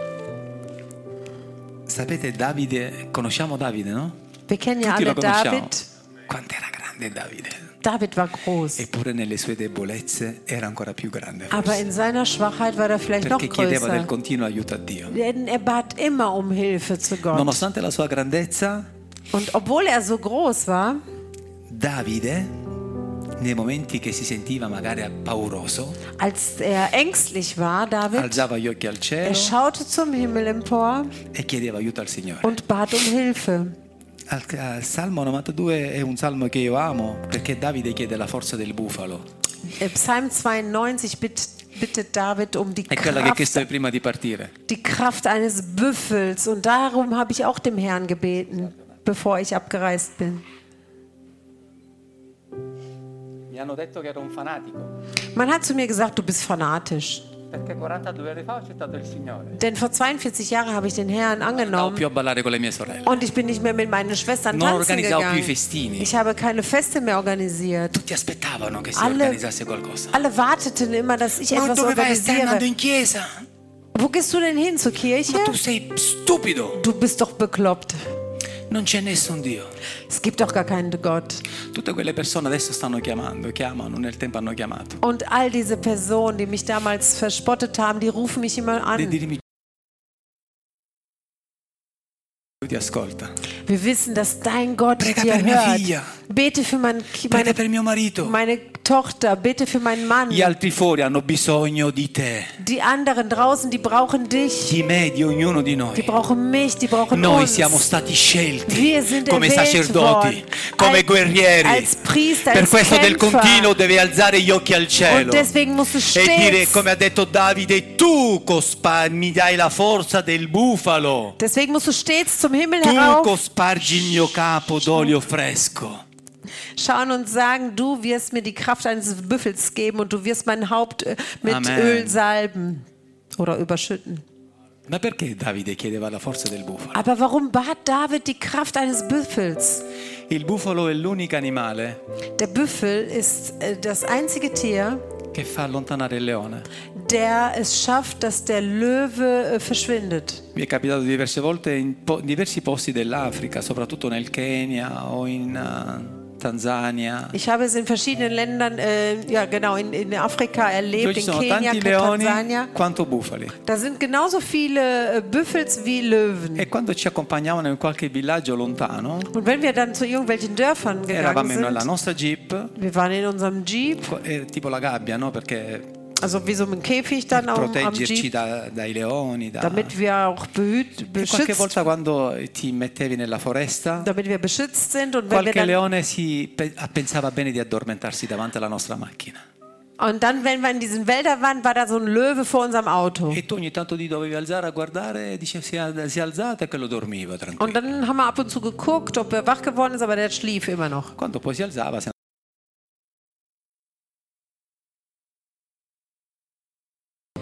Sapete, Davide, conosciamo Davide, no? Wir kennen ja Tutti lo alle conosciamo. David. Quanto era grande Davide. David war groß. Eppure nelle sue debolezze era ancora più grande. Aber Forse, in seiner Schwachheit war er vielleicht noch perché chiedeva del größer. continuo aiuto a Dio. Denn er bat immer um Hilfe zu Gott. Nonostante la sua grandezza, Und obwohl er so groß war, Davide, nei momenti che si sentiva magari pauroso, als er ängstlich war, David, alzava gli occhi al er cielo schaute zum Himmel empor e chiedeva aiuto al Signore. und bat um Hilfe. Al, al Salmo novantadue è un salmo che io amo perché Davide chiede la forza del bufalo. Äh, Psalm zweiundneunzig bitt, bittet David um die È quella che ha chiesto Kraft, prima di partire. die Kraft eines Büffels. Und darum habe ich auch dem Herrn gebeten, bevor ich abgereist bin. Mi hanno detto che ero un fanatico Man hat zu mir gesagt, du bist fanatisch. perché quarantadue anni fa ho accettato il Signore. Denn vor zweiundvierzig Jahren habe ich den Herrn Non andavo angenommen più a ballare con le mie sorelle. und ich bin nicht mehr mit meinen Schwestern Non tanzen organizzavo più i gegangen. festini. Ich habe keine Feste mehr organisiert. Tutti aspettavano che si Alle- organizzasse qualcosa. Alle warteten immer, dass ich Ma etwas dove vai? Stai andando organisiere. in chiesa? Wo gehst du denn hin? Zur Kirche? Ma tu sei stupido. Du bist doch bekloppt. Non c'è nessun Dio. Es gibt doch gar keinen Gott. Tutte quelle persone adesso stanno chiamando, chiamano, nel tempo hanno chiamato. Und all diese Personen, die mich damals verspottet haben, die rufen mich immer Di an. dirmi ti ascolta. Wir wissen, dass dein Gott Prega dir per mia hört. figlia. Bete für mein, Prega meine, per mio marito. meine Tochter, bete für meinen Mann. Gli altri fuori hanno bisogno di te, Die anderen draußen, die brauchen dich. di me, di ognuno di Die noi. brauchen mich, die brauchen Noi uns. siamo stati scelti Wir sind come erwählt sacerdoti, worden, come als- guerrieri. als Priester, Per als questo del Kämpfer. continuo devi alzare gli occhi al cielo Und deswegen musst du e dire, stets, come ha detto Davide, tu cospa- mi dai la forza del bufalo. deswegen musst du stets zum Himmel Tu herauf cospargi il mio capo d'olio fresco. schauen und sagen, du wirst mir die Kraft eines Büffels geben und du wirst mein Haupt äh, mit Amen. Öl salben oder überschütten. Ma perché Davide chiedeva la forza del bufalo? Aber warum bat David die Kraft eines Büffels? Il bufalo è l'unico animale Der Büffel ist äh, das einzige Tier, che fa allontanare il leone. der es schafft, dass der Löwe äh, verschwindet. Mi è capitato diverse volte in po- diversi posti dell'Africa, soprattutto nel Kenya o in eh, Tanzania, Ich habe es in verschiedenen Ländern, äh, ja genau, in, in Afrika dove erlebt, ci in sono Kenia, tanti leoni Tansania. quanto bufali. Da sind genauso viele äh, Büffels wie Löwen. E quando ci accompagnavano in qualche villaggio lontano, Und wenn wir dann zu irgendwelchen Dörfern gegangen eravamo nella sind, nostra jeep, wir waren in unserem Jeep, co- eh, tipo la gabbia, no? Perché also wie so ein Käfig dann am, am proteggerci Jeep, da- dai leoni, da... damit wir auch behüt, E qualche beschützt, volta quando ti mettevi nella foresta, damit wir beschützt sind und wenn wir qualche dann, leone si pe- pensava bene di addormentarsi davanti alla nostra macchina. und dann, wenn wir in diesen Wäldern waren, war da so ein Löwe vor unserem Auto. E tu ogni tanto ti dovevi alzare a guardare e dicevi si è, si è alzato e che lo dormiva Und tranquillo. dann haben wir ab und zu geguckt, ob er wach geworden ist, aber der schlief immer noch. Quando poi si alzava si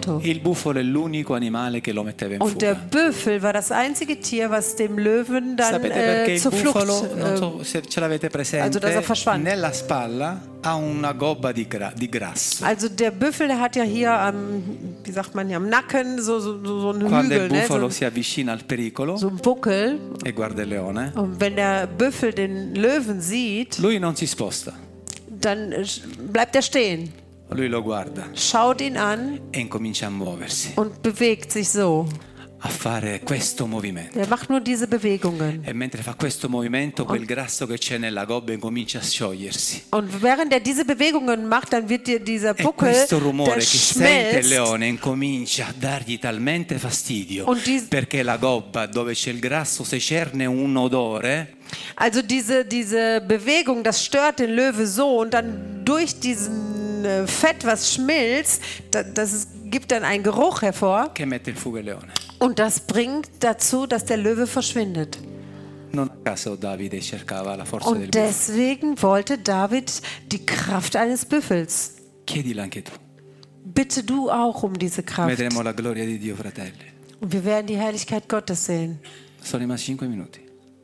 Auto. Il bufalo è l'unico animale che lo metteva in Und der fuga. Büffel war das einzige Tier, was dem Löwen dann Sapete perché äh, il zur bufalo, Flucht... non Äh, so se ce l'avete presente, also, dass er verschwand. nella spalla ha una gobba di, gra- di grasso. also der Büffel, der hat ja hier am, wie sagt man hier, am Nacken so, so, so, so einen Quando il Hügel, ne? bufalo so, si avvicina al pericolo so einen Buckel. e guarda il leone, Und wenn der Büffel den Löwen sieht, lui non si sposta, dann äh, bleibt er stehen, lui lo guarda schaut ihn an e incomincia a muoversi, und bewegt sich so. a fare questo movimento. Er macht nur diese Bewegungen. E mentre fa questo movimento, quel grasso che c'è nella gobba incomincia a sciogliersi. Und während er diese Bewegungen macht, dann wird dir dieser E Buckel, questo rumore der che sente il schmelzt. leone incomincia a dargli talmente fastidio, Und dies- perché la gobba dove c'è il grasso, se cerne un odore, Also diese, diese Bewegung, das stört den Löwe so und dann durch diesen äh, Fett, was schmilzt, da, das ist, gibt dann einen Geruch hervor che mette in fuga il leone. und das bringt dazu, dass der Löwe verschwindet. Non a caso Davide cercava la forza del Und bufalo. deswegen wollte David die Kraft eines Büffels. Chiedila anche tu. Bitte du auch um diese Kraft. Vedremo la gloria di Dio, fratelli. Und wir werden die Herrlichkeit Gottes sehen. Sono rimasti cinque minuti.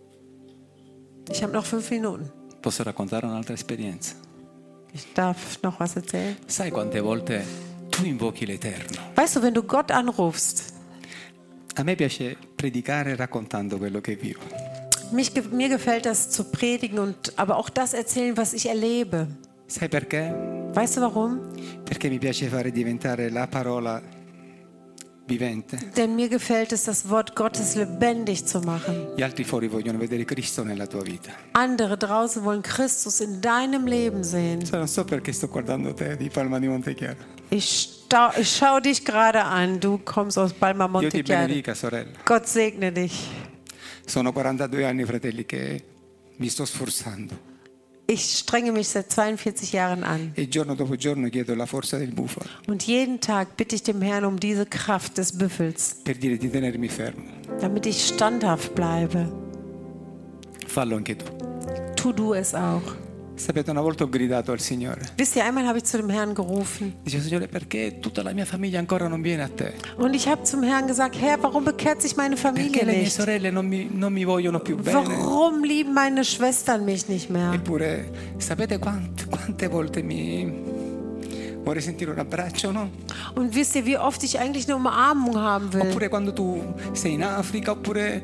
Ich habe noch fünf Minuten. Posso raccontare un'altra esperienza. Ich darf noch was erzählen. Sai quante volte tu invochi l'Eterno? Weißt du, wenn du Gott anrufst, A me piace predicare raccontando quello che vivo. mich, ge- mir gefällt das zu predigen und aber auch das erzählen, was ich erlebe. Sai perché? Weißt du warum? Perché mi piace fare diventare la parola vivente. Denn mir gefällt es, das Wort Gottes lebendig zu machen. Gli altri fuori vogliono vedere Cristo nella tua vita. Andere draußen wollen Christus in deinem Leben sehen. Cioè, non so perché sto guardando te di Palma di Montechiaro. Ich, stau, ich schaue dich gerade an. Du kommst aus Palma Dio ti Montechiaro. benedica, sorella. Gott segne dich. Sono quarantadue anni, fratelli, che mi sto sforzando. Ich strenge mich seit zweiundvierzig Jahren an. E giorno dopo giorno chiedo la forza del bufalo Und jeden Tag bitte ich dem Herrn um diese Kraft des Büffels, per dire di tenermi fermo. damit ich standhaft bleibe. Fallo anche tu. Tu du es auch. Sapete, una volta ho gridato al Signore. Wisst ihr, einmal habe ich zu dem Herrn gerufen Dicevo, Signore, perché tutta la mia famiglia ancora non viene a te? und ich habe zum Herrn gesagt, Herr, warum bekehrt sich meine Familie Perché le mie nicht? sorelle non mi, non mi vogliono più bene? Warum lieben meine Schwestern mich nicht mehr? Eppure, sapete quante, quante volte mi vorrei sentire un abbraccio, no? Und wisst ihr, wie oft ich eigentlich eine Umarmung haben will? Oppure quando tu sei in Africa, oppure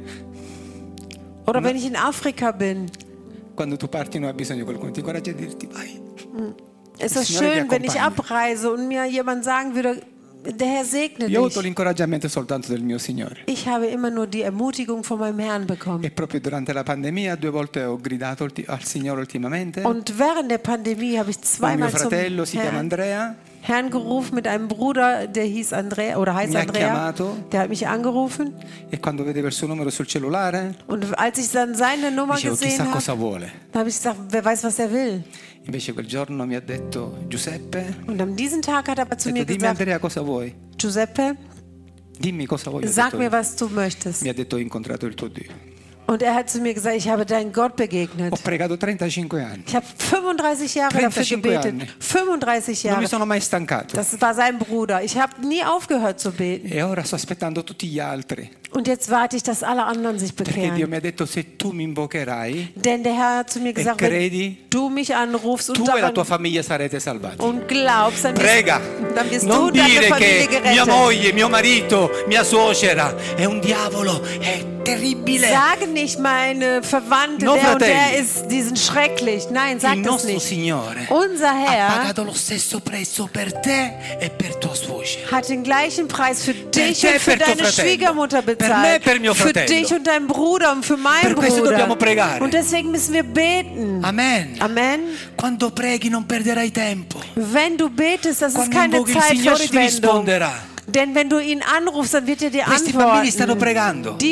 Oder wenn ich in Afrika bin. quando tu parti non hai bisogno qualcuno ti incoraggia a dirti vai. Ist das Signore, schön, ti wenn ich accompagni. abreise und mir jemand sagen würde, der Herr segne Io ho avuto dich. l'incoraggiamento soltanto del mio Signore. Ich habe immer nur die Ermutigung von meinem Herrn bekommen. E proprio durante la pandemia due volte ho gridato ulti- al Signore ultimamente. Und während der Pandemie habe ich Il mio zweimal zum fratello si chiama Herrn, Andrea, Herrn gerufen mit einem Bruder, der hieß Andrea oder heißt Mi ha Andrea. chiamato. Der hat mich angerufen e quando vedevo il suo numero sul cellulare und als ich dann seine Nummer dicevo chissà gesehen cosa habe, vuole. habe ich gesagt, wer weiß, was er will. Invece quel giorno mi ha detto Giuseppe, Und an diesem Tag hat er aber zu ha mir detto, dimmi gesagt, Andrea cosa vuoi? Giuseppe, Dimmi cosa vuoi. Ho sag detto mir, io. was du möchtest. Mi ha detto ho incontrato il tuo Dio. Und er hat zu mir gesagt, ich habe deinen Gott Ho begegnet. pregato trentacinque anni. Ich habe fünfunddreißig Jahre dafür trentacinque gebetet. anni. fünfunddreißig Non mi Jahre. sono mai stancato. Das war sein Bruder. Ich habe nie aufgehört zu beten. E ora sto aspettando tutti gli altri. Und jetzt warte ich, dass alle anderen sich Perché Dio bekehren. mi ha detto se tu mi invocherai, Denn der Herr hat zu mir gesagt, credi, wenn du mich anrufst und, tu e la tua daran, famiglia sarete salvati. und glaubst, dann Prega, bist, dann bist du non und deine dire Familie che mia gerettet. moglie, mio marito, mia suocera è un diavolo, è terribile. Sage nicht, meine Verwandte, No, der und der fratelli. ist, die sind schrecklich. Nein, sag Il das nostro nicht. Signore Unser ha Herr pagato lo stesso prezzo per te e per tua suocera. hat den gleichen Preis für dich te e und für per tuo deine fratello. Schwiegermutter Per me e bezahlt. per mio Für fratello. dich und deinen Bruder und für meinen Per questo dobbiamo Bruder. pregare. Und deswegen müssen wir beten. Amen. Amen. Quando preghi non perderai tempo. Wenn du betest, das ist Quando keine invochi il Signore ti Zeitverschwendung. risponderà. Denn wenn du ihn anrufst, dann wird er dir Questi bambini stanno antworten. pregando. Diese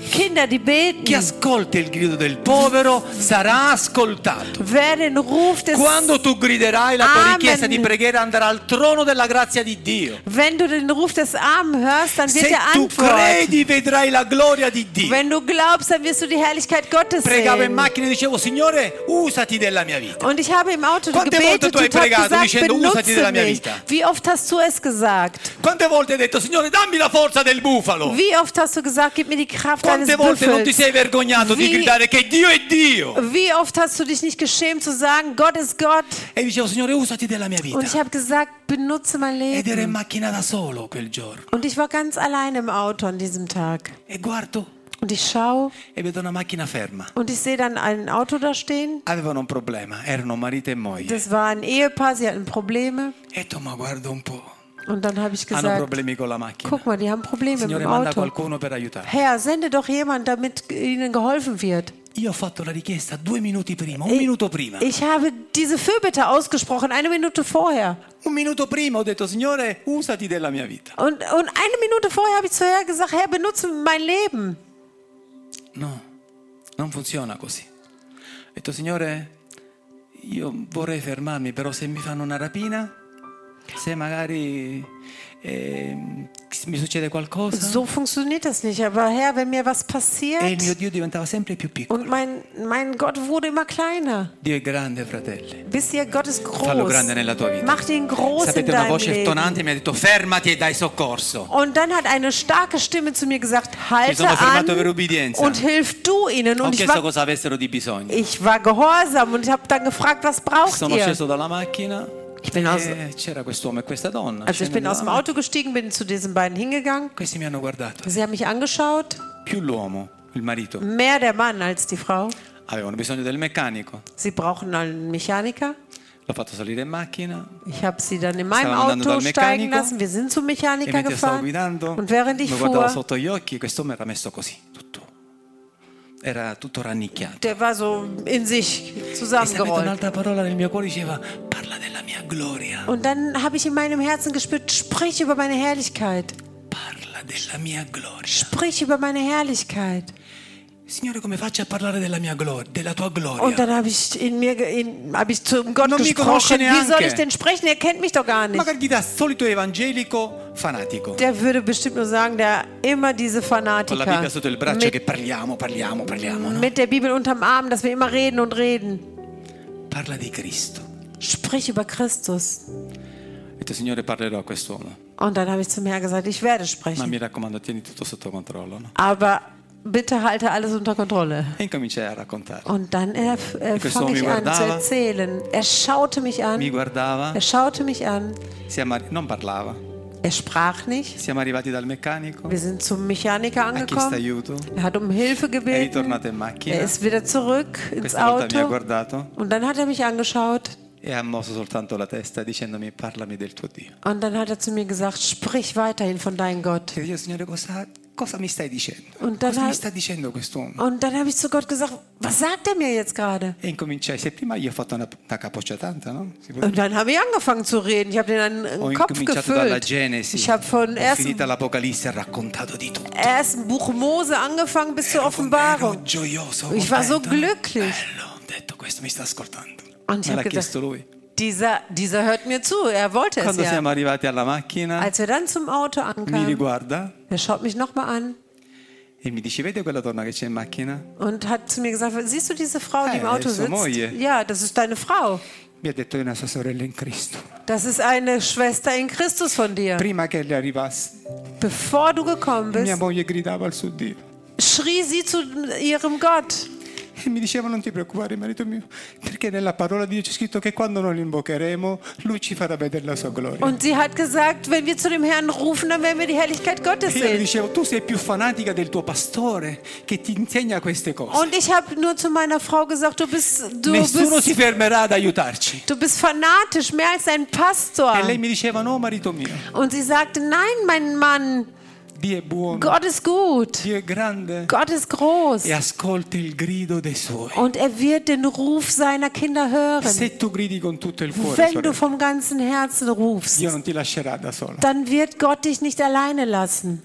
Kinder, die beten. Chi ascolta il grido del povero sarà ascoltato. Wer den Ruf des Quando tu griderai, la tua Amen. richiesta di preghiera andrà al trono della grazia di Dio. Wenn du den Ruf des Armen hörst, dann wird Se er tu antworten. credi, vedrai la gloria di Dio. Wenn du glaubst, dann wirst du die Herrlichkeit Gottes Pregavo in sehen. macchina e dicevo, Signore, usati della mia vita. Und ich habe im Auto Quante volte gebetet tu hai und habe pregato gesagt, dicendo, usati della benutze mia mich. vita? Wie oft hast du es gesagt? Quante volte hai detto, Signore, dammi la forza del bufalo? Wie oft hast du gesagt, gib mir die Kraft eines Quante volte non ti Büffels? sei vergognato di Wie- gridare che Dio è Dio? Wie oft hast du dich nicht geschämt zu sagen, Gott ist Gott? E dicevo, Signore, usati della mia Und ich vita. habe gesagt, benutze mein Ed ero in Leben. macchina da solo quel giorno. Und ich war ganz allein im Auto an diesem Tag. E guardo Und ich schaue e vedo una macchina ferma. und ich sehe dann ein Auto da stehen. Avevano un problema, erano marito e moglie. Das war ein Ehepaar, sie hatten Probleme. E ho detto, ma guarda un po', Und dann habe ich hanno gesagt, problemi con la macchina. guck mal, die haben Probleme mit Signore, dem manda Auto. qualcuno per aiutarli. Herr, sende doch jemand, damit ihnen geholfen wird. Io ho fatto la richiesta due minuti prima, un minuto prima. Ich habe diese Fürbitte ausgesprochen, eine Minute vorher. Un minuto prima ho detto, Signore, usati della mia vita. Und, und eine Minute vorher habe ich zu Herr gesagt, Herr, benutze mein Leben. No, non funziona così. Ho detto, Signore, io vorrei fermarmi, però se mi fanno una rapina, se magari eh, mi succede qualcosa. So funktioniert das nicht. Aber Herr, wenn mir was passiert, E il mio Dio diventava sempre più piccolo. und mein, mein Gott wurde immer kleiner. Dio è grande, fratelli. Wisst ihr, Gott ist Fallo groß. grande nella tua vita. Macht ihn groß in Sapete, una deinem voce Leben. tonante mi ha detto, fermati e dai soccorso. Und dann hat eine starke Stimme zu mir gesagt, halte sono fermato per an ubbidienza. und hilf du ihnen. Ho Und ich chiesto war, cosa avessero di bisogno. ich war gehorsam und habe dann gefragt, was braucht Sono ihr? sceso dalla macchina Ich bin aus, e c'era quest'uomo e questa donna. also ich bin Scendendo aus dem dalla Auto gestiegen, bin zu diesen beiden hingegangen. Questi mi hanno guardato. Sie haben mich angeschaut, Più l'uomo, il marito, mehr der Mann als die Frau. avevano bisogno del meccanico. Sie brauchen einen Mechaniker. L'ho fatto salire in macchina Ich habe sie dann in meinem Stavamo andando Auto dal steigen meccanico lassen. Wir sind zum e Mechaniker mentre stavo gefahren. guidando Und während ich mi guardavo fuhr, sotto gli occhi, quest'uomo era messo così, tutto. Era tutto rannicchiato. der war so in sich E sapete, zusammengerollt. un'altra parola nel mio cuore diceva, parla della mia gloria. Und dann habe ich in meinem Herzen gespürt, sprich über meine Herrlichkeit. Parla della mia gloria. Sprich über meine Herrlichkeit. Signore, come faccio a parlare della mia gloria, della tua gloria? Und dann habe ich in mir, ge- in, habe ich zu Gott Non mi conosce gesprochen. Wie soll neanche. ich denn sprechen? Er kennt mich doch gar nicht. Magari da solito evangelico fanatico. Der würde bestimmt nur sagen, der immer diese Con la Bibbia Fanatiker sotto il braccio che mit, parliamo, parliamo, parliamo. No? mit der Bibel unterm Arm, dass wir immer reden und reden. Parla di Cristo. Sprich über Christus. Ho detto, Signore, parlerò a quest'uomo. Und dann habe ich zum Herrn gesagt, ich werde Ma sprechen. mi raccomando, tieni tutto sotto controllo. No? Aber bitte halte alles unter Kontrolle. E incominciai a raccontare. Und dann äh, äh, questo fange mi ich an zu guardava. erzählen. Er schaute mich Mi an. guardava, Er schaute mich an. siamo arri- non parlava. Er sprach nicht. Siamo arrivati dal meccanico, Wir sind zum Mechaniker ha chiesto angekommen. aiuto, Er hat um Hilfe è gebeten. ritornato in Er macchina. ist wieder zurück ins Questa volta mi ha Auto. guardato Und dann hat er mich angeschaut. e ha mosso soltanto la testa dicendomi, parlami del tuo Dio. Und dann hat er zu mir gesagt, sprich weiterhin von deinem Gott. E io, Signore, cosa, cosa mi stai dicendo? Und dann, Cosa mi hat, sta dicendo quest'uomo? und dann habe ich zu Gott gesagt, was sagt er mir jetzt gerade? E incominciai, se prima io ho fatto una, una capoccia tanta, no? Si può dire? Und dann habe ich angefangen zu reden. Ich habe den einen, Ho einen Kopf incominciato dalla gefüllt. Genesi, Ich habe von ho ersten, finita l'Apocalisse, ho raccontato di tutto. ersten Buch Mose angefangen bis zur Ero Offenbarung. gioioso, Ich war so contento. glücklich. Bello, ho detto, questo mi sta ascoltando. Und ich Me l'ha habe chiesto gedacht, lui. dieser, dieser hört mir zu. Er wollte es Quando ja. siamo arrivati alla macchina, Als wir dann zum Auto mi ankamen, riguarda er schaut mich nochmal an e mi dice, vedi quella donna che c'è in macchina? und hat zu mir gesagt, siehst du diese Frau, die im Eh, Auto è sua sitzt? moglie. Ja, das ist deine Frau. Mi ha detto, è una sua sorella in Cristo. Das ist eine Schwester in Christus von dir. Prima che lei arrivasse, Bevor du gekommen mia bist, moglie gridava al suo Dio. schrie sie zu ihrem Gott. E mi diceva, non ti preoccupare, marito mio, perché nella parola di Dio c'è scritto che quando noi lo invocheremo, Lui ci farà vedere la sua gloria. Und sie hat gesagt, wenn wir zu dem Herrn rufen, dann werden wir die Herrlichkeit Gottes E io le sehen. dicevo, tu sei più fanatica del tuo pastore che ti insegna queste cose. Und ich habe nur zu meiner Frau gesagt, du bist, du Nessuno si bist, fermerà ad aiutarci. du bist fanatisch, mehr als ein Pastor. E lei mi diceva, no, marito mio, Und sie sagte, nein, mein Mann, Dio è buono, Gott ist gut, Dio è grande Gott ist groß. e ascolta il grido dei suoi. Und er wird den Ruf seiner Kinder hören. Se tu gridi con tutto il cuore, Wenn du sorella, vom ganzen Herzen rufst, Dio non ti lascerà da sola. dann wird Gott dich nicht alleine lassen.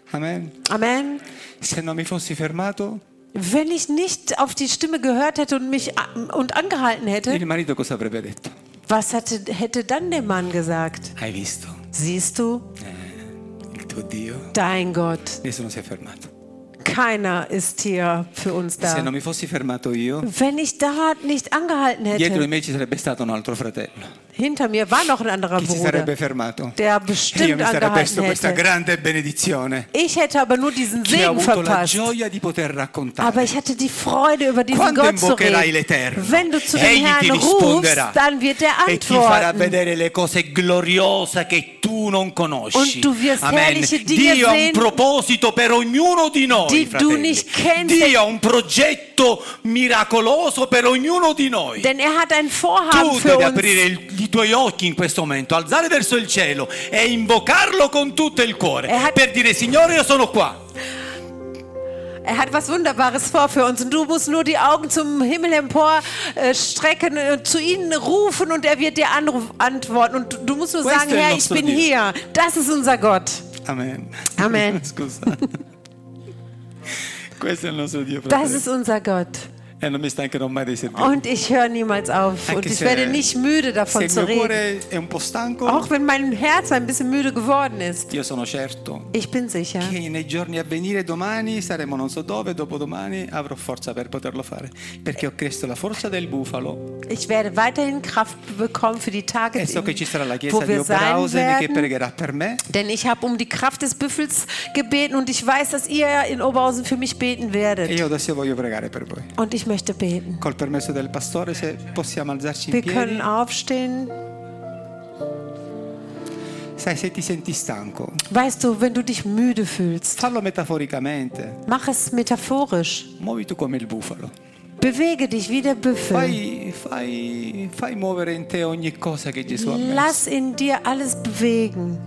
Amen. Amen. Se non mi fossi fermato, Wenn ich nicht auf die Stimme gehört hätte und mich a- und angehalten hätte, il marito cosa avrebbe detto? was hätte, hätte dann der Mann gesagt? Hai visto? Siehst du, Il tuo Dio? dein Gott, Nessuno si è fermato. keiner ist hier für uns Se da. non mi fossi fermato io, Wenn ich da nicht angehalten dietro di hätte, me ci sarebbe stato un altro fratello hinter mir war noch ein anderer che si Bruder, sarebbe fermato. der E io bestimmt mi sarei perso angehalten questa hätte. grande benedizione Ich hätte aber nur diesen che ho Segen avuto la verpasst. gioia di poter Aber raccontare. ich hatte die Freude, über diesen Quando Gott zu invocherai reden. l'Eterno, Wenn du zu dem egli ti Herrn rufst, risponderà dann wird er e ti farà antworten. vedere le cose gloriose che tu non conosci. Und du wirst Amen. herrliche Dinge Dio ha un sehen, proposito per ognuno di noi, die du fratelli. nicht kennst. Dio ha un progetto miracoloso per ognuno di noi. Denn er hat ein Vorhaben Tu für devi uns. aprire il- i tuoi occhi in questo momento, alzare verso il cielo e invocarlo con tutto il cuore Er hat- per dire: Signore, io sono qua. Er hat was Wunderbares vor für uns und du musst nur die Augen zum Himmel empor äh, strecken, äh, zu ihm rufen und er wird dir anruf, antworten. Und du, du musst nur Questo sagen, è il Herr, ich nostro bin Dio. hier. Das ist unser Gott. Amen. Amen. Scusa. Questo è il nostro Dio, Das fratelli. ist unser Gott. E non mi stancherò mai di servire. Und ich höre niemals auf. Und Anche ich se- werde nicht müde Se davon il zu mio reden. cuore è un po' stanco, Auch wenn mein Herz ein bisschen müde geworden ist. io sono certo Ich bin sicher, che nei giorni a venire, domani saremo non so dove, dopodomani avrò forza per poterlo fare, perché ho chiesto la forza del bufalo ich werde weiterhin Kraft bekommen für die Tage, e so che ci sarà la chiesa wo di wir sein Oberhausen che werden. pregherà per me. Denn ich habe um die Kraft des Büffels gebeten und ich weiß, dass ihr in Oberhausen für mich beten E werdet. io adesso voglio pregare per voi. Und ich möchte beten. Col permesso del pastore, se possiamo alzarci in Wir piedi. können aufstehen. Sai, se ti senti stanco, Weißt du, wenn du dich müde fühlst, fallo metaforicamente. mach es metaphorisch. Muovi tu come il bufalo. Bewege dich wie der Büffel. Fai, fai, fai muovere in te ogni cosa che Gesù ha messo. Lass in dir alles bewegen.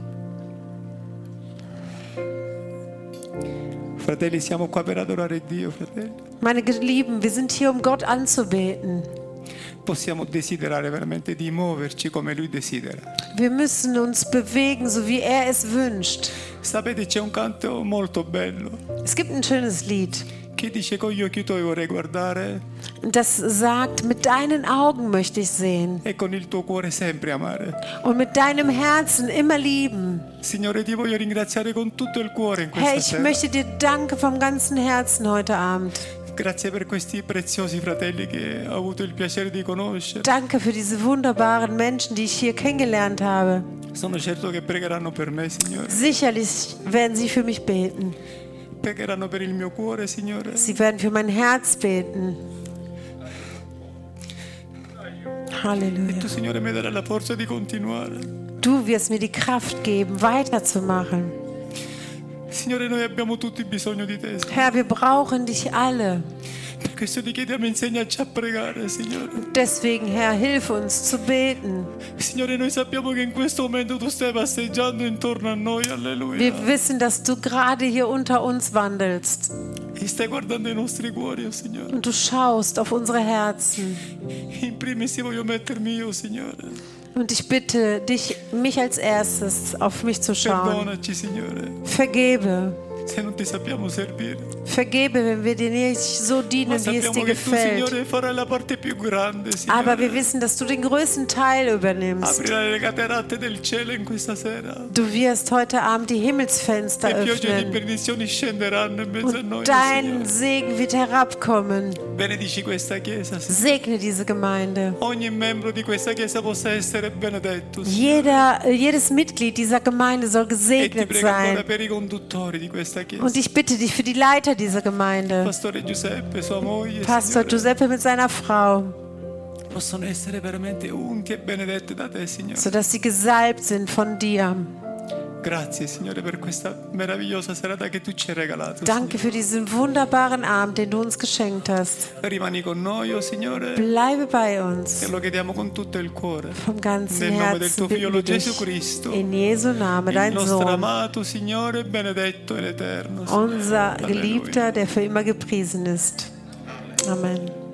Fratelli, siamo qua per adorare Dio, fratelli. Meine Geliebten, wir sind hier, um Gott anzubeten. Possiamo desiderare veramente di muoverci come Lui desidera. Wir müssen uns bewegen, so wie er es wünscht. Sapete, c'è un canto molto bello Es gibt ein schönes Lied, che dice: con gli occhi tuoi vorrei guardare das sagt, mit deinen Augen möchte ich sehen e con il tuo cuore sempre amare. und mit deinem Herzen immer lieben. Signore, ti voglio ringraziare con tutto il cuore in questa Herr, ich sera. möchte dir danken vom ganzen Herzen heute Abend. Grazie per questi preziosi fratelli che ho avuto il piacere di conoscere. Danke für diese wunderbaren Menschen, die ich hier kennengelernt habe. Sono certo che pregheranno per me, Signore. Sicherlich werden sie für mich beten. Pregheranno per il mio cuore, Signore. Sie werden für mein Herz beten. Halleluja. Tu, Signore, mi darai la forza di continuare. Du wirst mir die Kraft geben, weiterzumachen. Signore, noi abbiamo tutti bisogno di te. Signore. Herr, wir brauchen dich alle. Per questo ti chiediamo, insegnaci a pregare, Signore. Deswegen, Herr, hilf uns zu beten. Signore, noi sappiamo che in questo momento tu stai passeggiando intorno a noi, Wir alleluia. wissen, dass du gerade hier unter uns wandelst. E stai guardando i nostri cuori, oh Signore. Und du schaust auf unsere Herzen. In primis voglio mettermi io, Signore. Und ich bitte dich, mich als erstes auf mich zu schauen. Perdonaci, Signore, Vergebe. se non ti sappiamo servire. Vergebe, wenn wir dir nicht so Ma dienen, wie es sappiamo dir che tu, gefällt. Signore, farai la parte più grande, Aber wir Signore. wissen, dass du den größten Teil übernimmst. Aprirai le cataratte del cielo in questa sera. Du wirst heute Abend die Himmelsfenster Le piogge di öffnen. benedizioni scenderanno in mezzo a noi, Und oh dein Signore. Segen wird herabkommen. Benedici questa chiesa, Signore. Segne diese Gemeinde. Ogni membro di questa chiesa possa essere benedetto, Signore. Jeder, jedes Mitglied dieser Gemeinde soll E ti gesegnet prego ancora sein. per i conduttori di questa chiesa. Und ich bitte dich für die Leiter dieser Gemeinde. Pastore Giuseppe, sua moglie, Pastor Signore, Giuseppe mit seiner Frau, possono essere veramente unti e benedette da te, Signore. sodass sie gesalbt sind von dir. Grazie, Signore, per questa meravigliosa serata che tu ci hai regalato. Danke für diesen wunderbaren Abend, den du uns geschenkt hast. Signore. Rimani con noi, oh Signore, Bleibe bei uns. e lo chiediamo con tutto il cuore. Vom ganzen Nel nome del tuo Herzen bitten figliolo wir dich. Gesù Cristo, In Jesu Namen, il dein nostro Sohn, amato Signore, benedetto ed eterno. Signore. unser Alleluia. Geliebter, der für immer gepriesen ist. Amen.